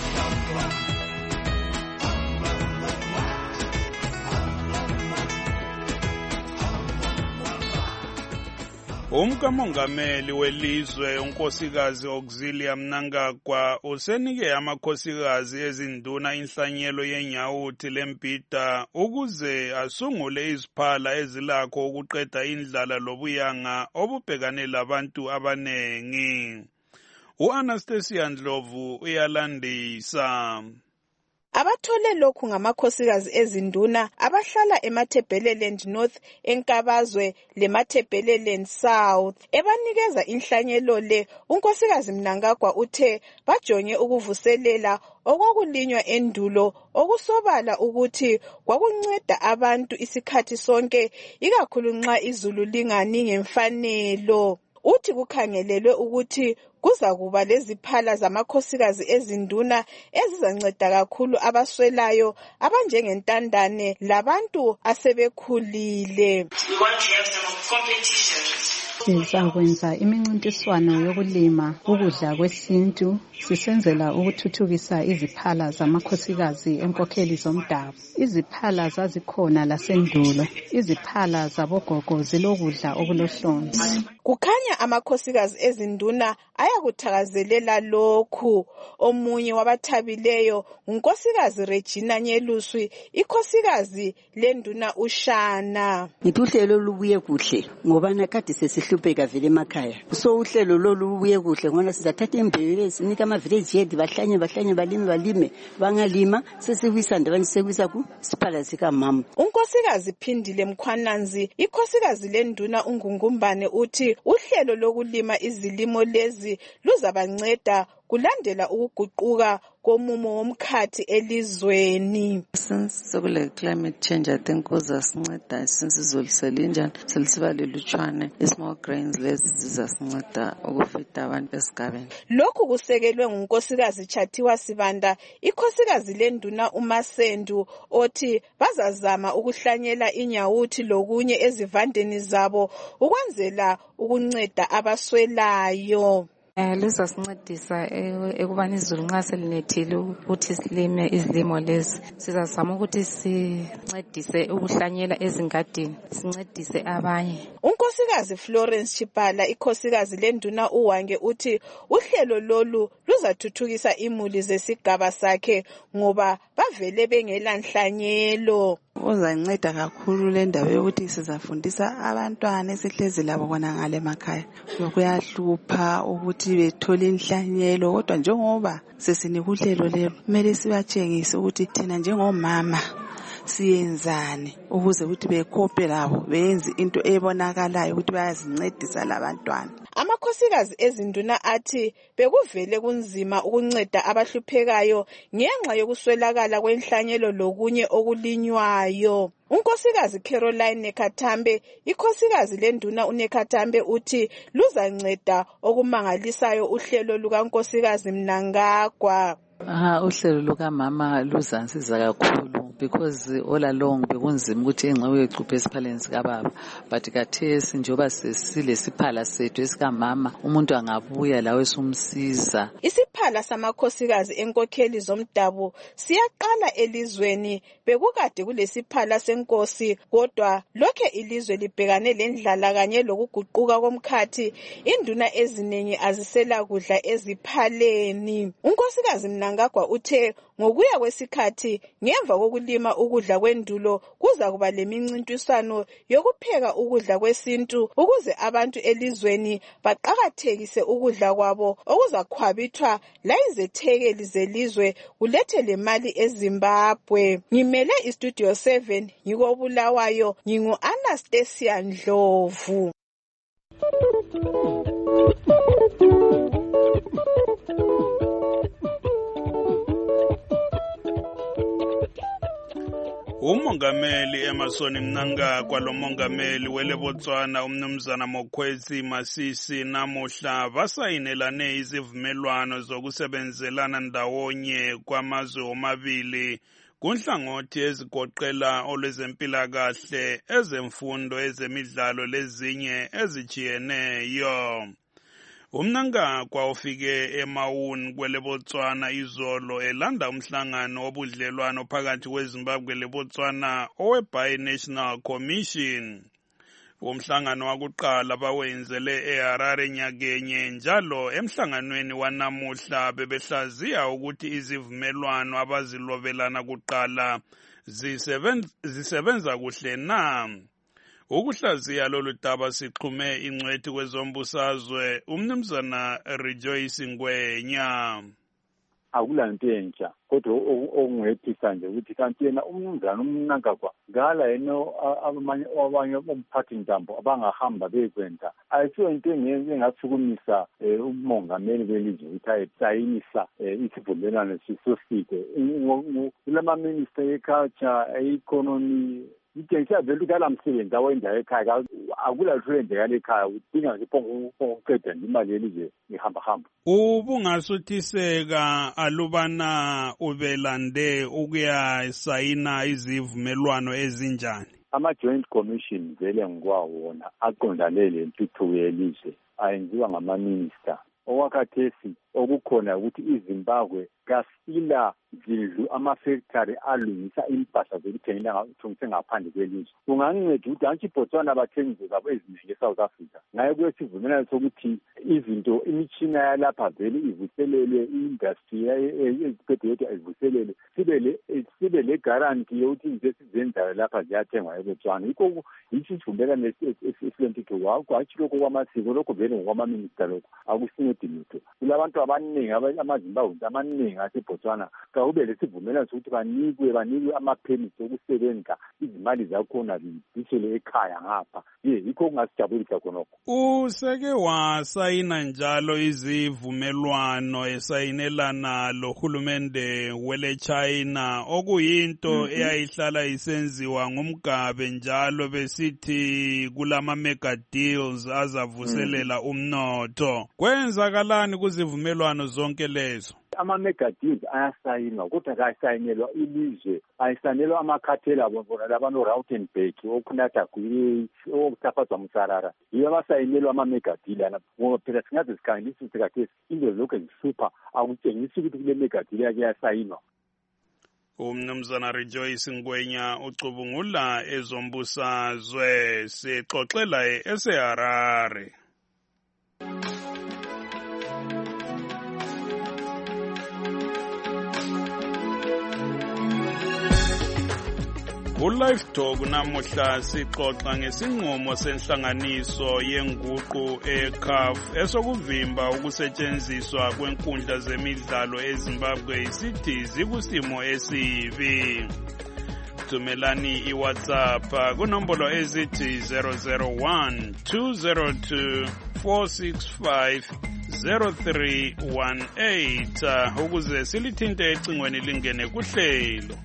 Speaker 24: Umkamongameli welizwe unkosikazi Auxilia Mnangagwa usenike amakhosikazi ezinduna inhlanyelo yenyawuthi lembida ukuze asungule iziphala ezilakho ukuqeda indlala lobuyanga obubhekane labantu abanengi. U-Anastasia Ndlovu uyalandisa.
Speaker 14: Abathole lokhu ngamakhosikazi ezinduna abahlala eMatabeleland North, eNkabazwe leMatabeleland South. Ebanikeza inhlanyelo le, unkosikazi Mnangagwa uthe bajonge ukuvuselela okwakulinywa endulo okusobala ukuthi kwakunceda abantu isikhathi sonke, ikakhulu nxa izulu lingani ngemfanelo. Uthi kukhangelelwe ukuthi kuza kuba leziphala zamakhosikazi ezinduna ezizanceda kakhulu abaswelayo abanjengentandane labantu asebekhulile.
Speaker 15: Sizakwenza imincintiswano yokulima ukudla kwesintu sisenzela ukuthuthukisa iziphala zamakhosikazi enkokheli zomdabu. Iziphala zazikhona lasendulo. Iziphala zabogogo zilokudla okulohlonzi.
Speaker 14: Kukhanya amakhosikazi ezinduna ayakuthakazelela lokhu. Omunye wabathabileyo unkosikazi Regina Nyeluswi, ikhosikazi lenduna uShana.
Speaker 16: Uhlelo lubuye kuhle ngoba nakade sesihlupheka vele emakhaya. So uhlelo lolu lubuye kuhle ngoba sizathatha imbewu sinika ama-village head bahlanye balime bangalima sesiwisa ndabani sekuwisa ku siphala sikamama.
Speaker 14: Unkosikazi Phindile Mkhwananzi, ikhosikazi lenduna uNgungumbane uthi uhlelo lokulima izilimo lezi luzabanceda kulandela ukuguquka komumo womkhathi elizweni.
Speaker 26: Since sokule climate change, I think kuzasinceda since izolisela injani selisiba lelutshwane i-small grains lezi zizasinceda ukufita abantu esigabeni.
Speaker 14: Lokhu kusekelwe ngunkosikazi Chathiwa Sibanda, ikhosikazi lenduna uMasendu othi bazazama ukuhlanyela inyawuthi lokunye ezivandeni zabo ukwenzela ukunceda abaswelayo.
Speaker 17: Lizasincedisa ekubani izulu nxa selinethile ukuthi silime izilimo lezi. Sizazama ukuthi sincedise ukuhlanyela ezingadini, sincedise abanye.
Speaker 14: Unkosikazi Florence Chipala, ikhosikazi lenduna uWange uthi uhlelo lolu luzathuthukisa imuli zesigaba sakhe ngoba bavele bengela nhlanyelo.
Speaker 18: Uzanceda kakhulu le ndaba yokuthi sizafundisa abantwana esihlezi labo bona ngale emakhaya. Kuyahlupha ukuthi bethole inhlanyelo kodwa njengoba sesinika uhlelo lelo kumele sibatshengise ukuthi thina njengomama siyenzani ukuze ukuthi bekhophe labo beyenze into ebonakalayo ukuthi bayazincedisa labantwana.
Speaker 14: Amakhosikazi ezinduna athi bekuvele kunzima ukunceda abahluphekayo ngenxa yokuswelakala kwenhlanyelo lokunye okulinywayo. Unkosikazi Caroline Nekhatambe, ikhosikazi lenduna uNekhatambe uthi luzanceda okumangalisayo uhlelo lukankosikazi Mnangagwa.
Speaker 26: Uhlelo lukamama luzansiza kakhulu because all along bekunzima ukuthi ingxewe yecuphe esiphaleni sikababa, but kathesi njengoba silesiphala sethu esikamama umuntu angabuya lawe sumsiza.
Speaker 14: Isiphala samakhosikazi enkokheli zomdabu siyaqala elizweni. Bekukade kulesiphala senkosi, kodwa lokho ilizwe libhekane lendlala kanye lokuguquka komkhathi, induna eziningi azisela kudla eziphaleni. Unkosikazi Mnangagwa uthe ngokuya kwesikhathi ngemva kokulima ukudla kwendulo kuza kuba lemincintiswano yokupheka ukudla kwesintu ukuze abantu elizweni baqakathekise ukudla kwabo okuzakhwabithwa la izethekeli zelizwe kulethe le mali eZimbabwe. Ngimele iStudio 7 ngikobulawayo, ngingu-Anastasia Ndlovu.
Speaker 24: Umongameli Emmerson Mnangagwa lomongameli weleBotswana umnumzana Mokwetsi Masisi namuhla basayinelane izivumelwano zokusebenzelana ndawonye kwamazwe omabili kunhlangothi ezigoqela olwezempilakahle, ezemfundo, ezemidlalo lezinye ezijiyeneyo. Umnangagwa ufike eMaun kweleBotswana izolo elanda umhlangano wobudlelwano phakathi kweZimbabwe leBotswana owe-Bi-National Commission. Umhlangano wakuqala bawenzele eHarare nyakenye, njalo emhlanganweni wanamuhla bebehlaziya ukuthi izivumelwano abazilobelana kuqala zisebenza kuhle na. Ukuhlaziya lolu daba sixhume ingcwethi kwezombusazwe umnumzana Rejoice Ngwenya.
Speaker 1: Akulanto entsha kodwa okungethisa nje ukuthi kanti yena umnumzana uMnangagwa ngala yena abanye umphathi ntambo abangahamba bekwenza ayisiyo into engasukumisa umongameli welizwe ukuthi ayisayinisa isivumelwano sisoside kulama minister eculture, economy. Itshengisa vele ukala msebenzi awenza ekhaya akulalutho lenzeka ekhaya udinga nje ukuqeda imali yelizwe ihamba.
Speaker 24: Ubungasuthiseka alubana ubelande ukuyasayina izivumelwano ezinjani?
Speaker 1: Ama-joint commission vele ngikwawona aqondane lentuthuko yelizwe ayenziwa ngamaminista. Okwakhathesi okukhona ukuthi iZimbabwe kasila zindlu amafactory alungisa impahla zokuthengisa ngaphandle kwelizwe. Kunganceda ukuthi hantshi iBotswana bathengise zabo eziningi eSouth Africa. Ngaye kuyesivumelwano sokuthi izinto imitshina yalapha vele ivuselelwe, i-industry eziphethe yethu ivuselelwe, sibe le guarantee yokuthi izinto esizenzayo lapha ziyathengwa eBotswana. Yikho isivumelwano esilentuthuko hatshi lokho kwamasiko, lokho vele ngokwamaminista lokho akusincedi lutho. Kulabantu abaningi amaZimbabwe amaningi aseBotswana kawube lesivumelwano sokuthi banikwe ama-permits okusebenza, izimali zakhona zibuyisele ekhaya ngapha. Yikho kungasijabulisa khonokho.
Speaker 24: Useke wasayina njalo izivumelwano esayinelana lohulumende wele China okuyinto eyayihlala isenziwa ngumgabe njalo besithi kulama mega deals azavuselela umnotho. Kwenzakalani kuzivumelwano zonke lezo?
Speaker 1: Ama-mega deals ayasayinwa kodwa kayisayinelwa ilizwe, ayisayinelwa amakhathela bona labantu Rautenburg, okunatha kuyi, okuthaphazwa Msarara. Yiyo abasayinelwa ama-mega deal ngoba phela singaze sikhangelise kathesi into lokho zihlupha, akutshengisi ukuthi kule mega deal yake yasayinwa.
Speaker 24: Umnumzana Rejoice Ngwenya ucubungula ezombusazwe, sixoxela eseHarare. Ku-Live Talk namuhla sixoxa ngesinqumo senhlanganiso yenguqu eCAF esokuvimba ukusetshenziswa kwenkundla zemidlalo eZimbabwe isithi zikusimo esibi. usithumelani iWhatsApp kunombolo ezithi 001-202-465-0318 ukuze silithinte ecingweni lingene kuhlelo.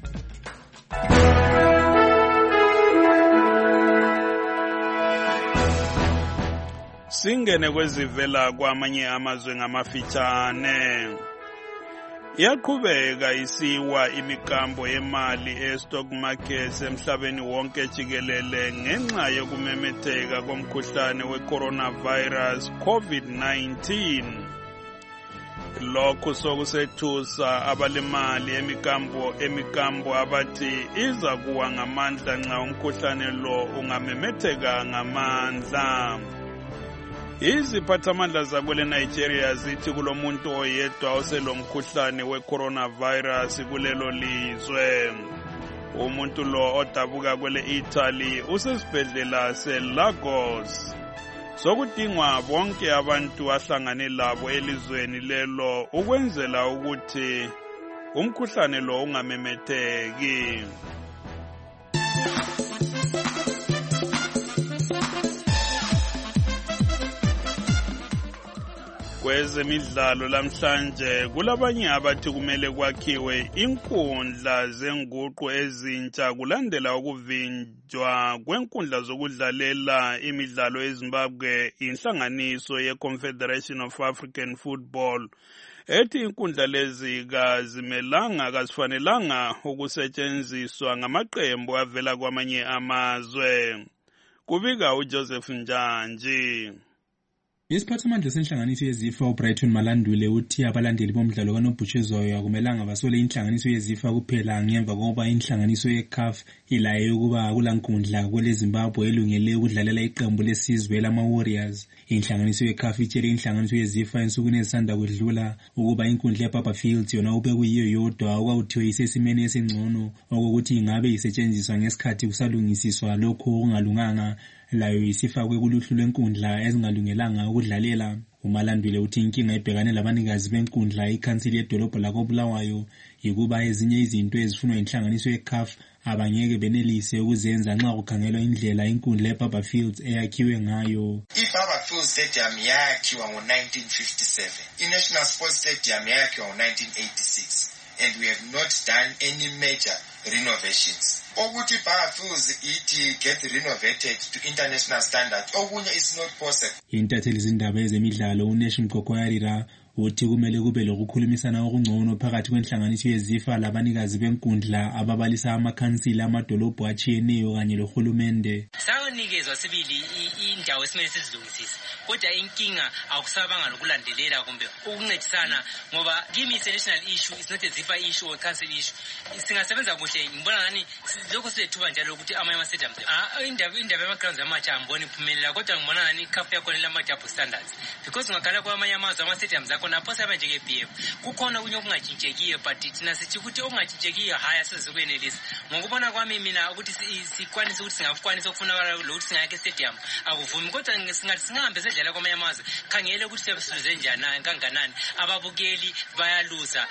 Speaker 24: Singene kwezivela kwamanye amazwe ngamafitshane. Iyaqhubeka isiwa imikambo yemali e-stock markets emhlabeni wonke jikelele ngenxa yokumemetheka komkhuhlane we-coronavirus COVID-19. Lokhu sokusethusa abalemali emikambo abathi iza kuwa ngamandla nxa umkhuhlane lo ungamemetheka ngamandla. Iziphathamandla zakwele Nigeria zithi kulomuntu oyedwa oselomkhuhlane we-coronavirus kulelo lizwe. Umuntu lo odabuka kwele Italy usesibhedlela se-Lagos. Sokudingwa bonke abantu ahlangane labo elizweni lelo ukwenzela ukuthi umkhuhlane lo ungamemetheki. Kwezemidlalo lamhlanje kulabanye abathi kumele kwakhiwe inkundla zenguqu ezintsha kulandela ukuvinjwa kwenkundla zokudlalela imidlalo eZimbabwe inhlanganiso ye-Confederation of African Football ethi inkundla lezi kazifanelanga ukusetshenziswa ngamaqembu avela kwamanye amazwe. Kubika uJoseph Njanji.
Speaker 4: Isiphathamandla senhlanganiso yeZIFA uBrighton Malandule uthi abalandeli bomdlalo kaNobhutshuzwayo akumelanga basole inhlanganiso yeZIFA kuphela ngemva kokuba inhlanganiso yeCAF ilaye ukuba kulankundla kwele Zimbabwe elungele ukudlalela iqembu lesizwe lama-Warriors. Inhlanganiso yeCAF itshele inhlanganiso yeZIFA ensukwini ezisanda kwedlula ukuba inkundla yeBaba Fields yona ube kuyiyo yodwa okwakuthiwe isesimeni esingcono okokuthi ingabe isetshenziswa ngesikhathi kusalungisiswa lokho okungalunganga layo isifakwe kuluhlu lwenkundla ezingalungelanga ukudlalela. uMalandule uthi inkinga ebhekane labanikazi benkundla ikhansili yedolobho lakoBulawayo yikuba ezinye izinto ezifunwa inhlanganiso yeCAF abangeke benelise ukuzenza nxa kukhangelwa indlela inkundla yeBaba Fields eyakhiwe ngayo.
Speaker 13: iBaba Fields Stadium yakhiwa ngo-1957, iNational Sports Stadium yakhiwa ngo-1986, and we have not done any major renovations. Okuthi Baba Fields ithi get renovated to international standards okunye is not possible.
Speaker 4: Intatheli zindaba ezemidlalo uNesh Mkokoyarira uthi kumele kube lokukhulumisana okungcono phakathi kwenhlanganiso yeZIFA labanikazi benkundla ababalisa amakhansila amadolobho achiyeneyo kanye lohulumende.
Speaker 19: Sanikezwa sibili indawo esimele sizilungisise, kodwa inkinga akusabanga lokulandelela kumbe ukuncedisana ngoba kimi international issue is not a ZIFA issue or council issue. Singasebenza kuhle ngibona ngani lokho silethuba njalo ukuthi ama stadiums indaba yamagrounds amatsha amboni iphumelela, kodwa ngibona ngani CAF yakhona lama-double standards because ungakhala kwamanye amazwe ama-stadiums akho napho sebenje nge-BF kukhona kunye okungatshintshekiyo, but thina sithi ukuthi okungatshintshekiyo haya sizokwenelisa. Ngokubona kwami mina ukuthi sikwanise ukuthi singakwanisa ukufunakala lokuthi singayakhe stadium akuvumi, kodwa singathi singahambe sedlala kwamanye amazwe khangele ukuthi siluze njani kanganani, ababukeli bayaluza,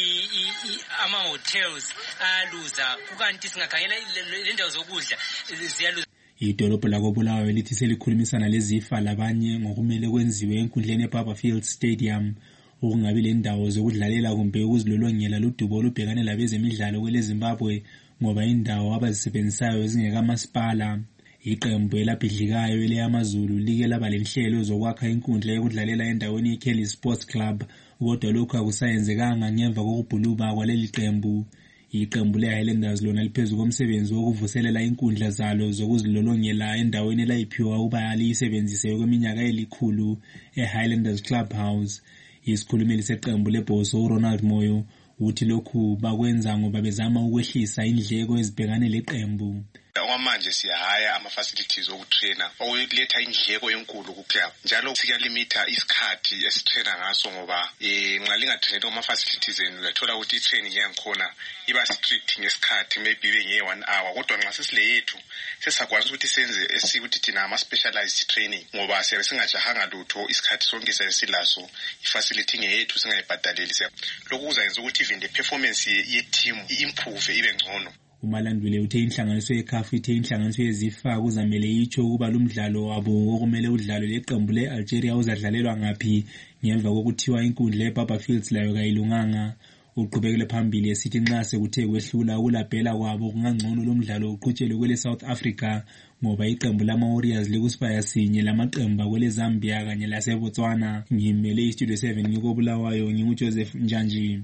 Speaker 19: ama-hotels ayaluza, kukanti singakhangela le ndawo zokudla ziyaluza.
Speaker 4: Idolobho lakoBulawayo lithi selikhulumisana leZIFA labanye ngokumele kwenziwe enkundleni yeBaba Fields Stadium ukungabi lendawo zokudlalela kumbe ukuzilolongela ludubo olubhekane labezemidlalo kwele Zimbabwe ngoba indawo abazisebenzisayo ezingekamasipala. Iqembu elabhidlikayo eleyamazulu like laba lenhlelo zokwakha inkundla yokudlalela endaweni yeKelly Sports Club, kodwa lokhu akusayenzekanga ngemva kokubhuluba kwaleli qembu. Iqembu leHighlanders lona liphezu komsebenzi wokuvuselela inkundla zalo zokuzilolongela endaweni elayiphiwa ukuba liyisebenzise kweminyaka elikhulu eHighlanders Clubhouse. Isikhulumeli seqembu leBhoso uRonald Moyo uthi lokhu bakwenza ngoba bezama ukwehlisa indleko ezibhekane leqembu.
Speaker 20: Okwamanje siyahaya ama-facilities okutrainer okuletha indleko enkulu kuclub, njalo siyalimita isikhathi esitrainer ngaso ngoba nxa lingatrained ama-facilities enu uyathola ukuthi i-training yangikhona iba strict ngesikhathi, maybe ibe nge-1 hour, kodwa nxa sesile yethu sesakwazi ukuthi senze esikuthi thina ama-specialized training ngoba siyabe singajahanga lutho isikhathi sonke silaso, i-facility ngeyethu singayibhadaleli. Lokhu kuzayenza ukuthi even the performance ye-team i-improve ibe ngcono.
Speaker 4: uMalandule uthe inhlanganiso yeCAF ithe inhlanganiso yeZIFA kuzamele itsho ukuba lumdlalo wabo okumele udlalwe leqembu le-Algeria uzadlalelwa ngaphi ngemva kokuthiwa inkundla eBaba Fields layo kayilunganga. Uqhubekele phambili esithi nxa sekuthe kwehlula ukulabhela kwabo kungangcono lomdlalo uqhutshelwe kwele South Africa ngoba iqembu lama-Warriors likusibaya sinye lamaqembu kwele Zambia kanye laseBotswana. Ngimele iStudio 7 ngikobulawayo nginguJoseph Njanji.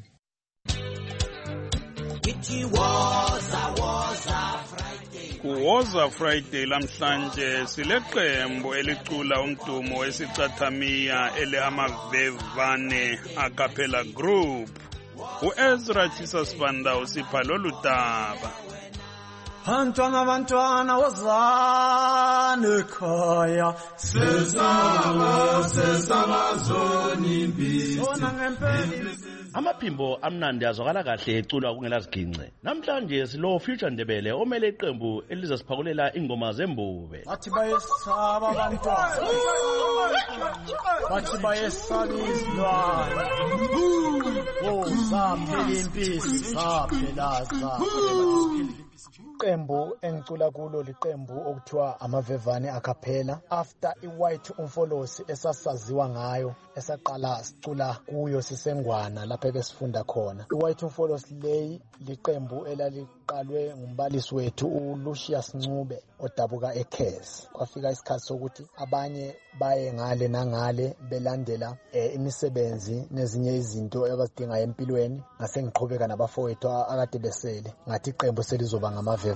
Speaker 24: Kuwoza Friday lamhlanje sileqembu elicula umdumo wesicathamiya ele-Amavevane Acapella Group. U-Ezra Chisasibanda usipha lolu daba.
Speaker 2: Bantwana wozani ekhaya sesaba zoni impisi.
Speaker 3: Amaphimbo amnandi azwakala kahle eculwa kungela zigince. Namhlanje silo Future Ndebele omele iqembu elizasiphakulela ingoma zembube.
Speaker 2: Bathi bayesaba abantwana. Bathi bayesaba izilwane. Zaphela impisi zaphela iqembu engicula kulo liqembu okuthiwa Amavevane Acapella after iWhite Umfolosi esasaziwa ngayo esaqala sicula kuyo sisengwana lapha ebesifunda khona. iWhite Umfolosi leyi liqembu elaliqalwe ngumbalisi wethu uLucius Ncube odabuka eKhez. Kwafika isikhathi sokuthi abanye baye ngale nangale belandela imisebenzi nezinye izinto abazidingayo empilweni. Ngase ngiqhubeka nabafowethu akade besele ngathi iqembu selizoba ngamavevane.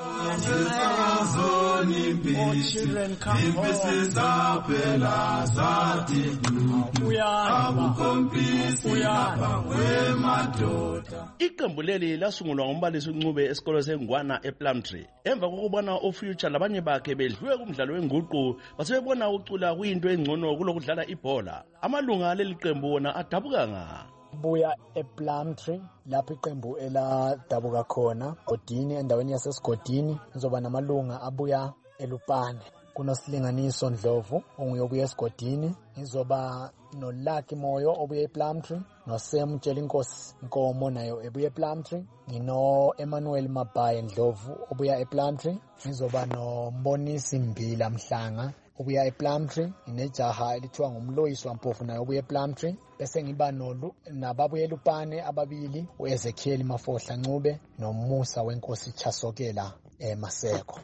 Speaker 3: Iqembu leli lasungulwa ngumbalisi uNcube esikolo sengwana ePlumtree. Emva kokubona uFuture labanye bakhe bedlwe kumdlalo wenguqu basebebona ucula kuyinto engcono kulokudlala ibhola. Amalunga leli qembu wona adabuka nga
Speaker 5: buya ePlumtree lapho iqembu eladabuka khona Godini endaweni yaseSigodini. Ngizoba namalunga abuya eLupane kunosilinganiso Ndlovu onguyobuya eSigodini. Ngizoba noLucky Moyo obuya ePlumtree, noSam Tshelinkosi Nkomo nayo ebuya ePlumtree, ngino Emmanuel Mabaye Ndlovu obuya ePlumtree. Ngizoba noMbonisi Mbila Mhlanga obuya ePlumtree, inejaha elithiwa ngumloyisi waMpofu nayo obuya ePlumtree. Bese ngiba nababuya eLupane ababili uEzekiel Mafohla Ncube noMusa Wenkosi Chasokela Maseko.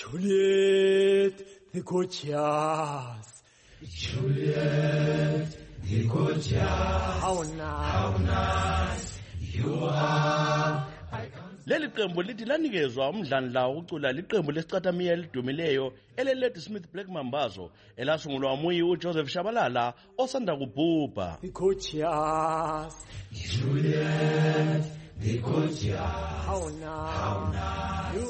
Speaker 2: Juliet the gorgeous, Juliet the gorgeous, how nice you are.
Speaker 3: Leli qembu lithi lanikezwa umdlandla wokucula liqembu lesicathamiya elidumileyo ele-Lady Smith Black Mambazo elasungulwa umuyi uJoseph Shabalala osanda kubhubha.
Speaker 2: The gorgeous, Juliet the gorgeous, how nice you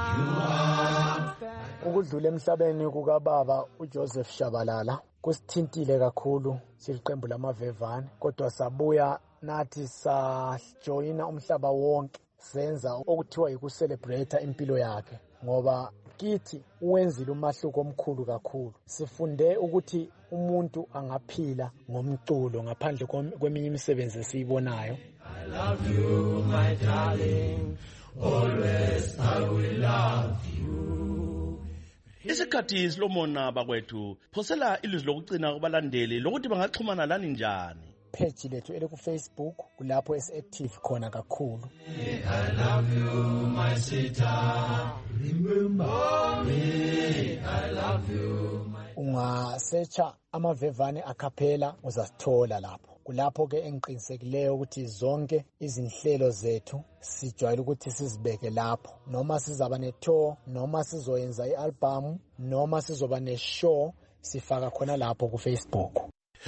Speaker 2: are.
Speaker 5: Ukudlula emhlabeni kukababa uJoseph Shabalala kusithintile kakhulu siliqembu lamavevane, kodwa sabuya nathi sajoyina umhlaba wonke senza okuthiwa yiku-celebrate impilo yakhe, ngoba kithi uwenzile umahluko omkhulu kakhulu. Sifunde ukuthi umuntu angaphila ngomculo ngaphandle kweminye imisebenzi esiyibonayo.
Speaker 2: I love you my darling, always I will love you.
Speaker 3: Isikhathi silomona bakwethu, phosela ilizwi lokucina kubalandeli lokuthi bangaxhumana lani njani.
Speaker 5: Page lethu elikuFacebook kulapho esi-active khona kakhulu.
Speaker 2: I love you my sweetheart, remember me, I love you my.
Speaker 5: Ungasearcha Amavevane Acapella uzasithola lapho. Kulapho ke engiqinisekileyo ukuthi zonke izinhlelo zethu sijwayele ukuthi sizibeke lapho, noma sizaba ne-tour, noma sizoyenza i-album, noma sizoba ne-show, sifaka khona lapho kuFacebook.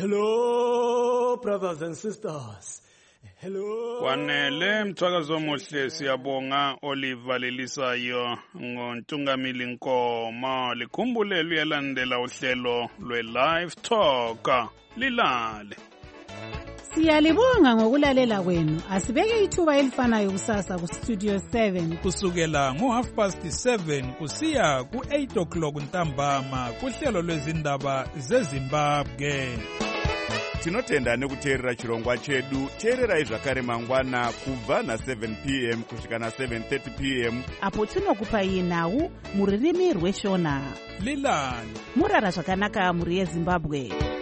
Speaker 2: Hello brothers and sisters. Hello.
Speaker 24: Kwanele mthwakazo omuhle siyabonga Oliver Lelisayo ngontungamili Nkomo likhumbule luyalandela uhlelo lwe-Live Talk lilale.
Speaker 23: Siyalibonga ngokulalela kwenu. Asibeke ithuba elifanayo kusasa ku Studio 7
Speaker 21: kusukela ngo7:30 kusiya ku8 o'clock ntambama kuhlelo lwezindaba zeZimbabwe.
Speaker 6: tinotenda nekuteerera chirongwa chedu. teererai zvakare mangwana kubva na7 p.m. kusvika na7:30 p.m.
Speaker 8: apo tinokupai nhau muririmi rweshona.
Speaker 21: Lilani
Speaker 8: murara zvakanaka muri yeZimbabwe.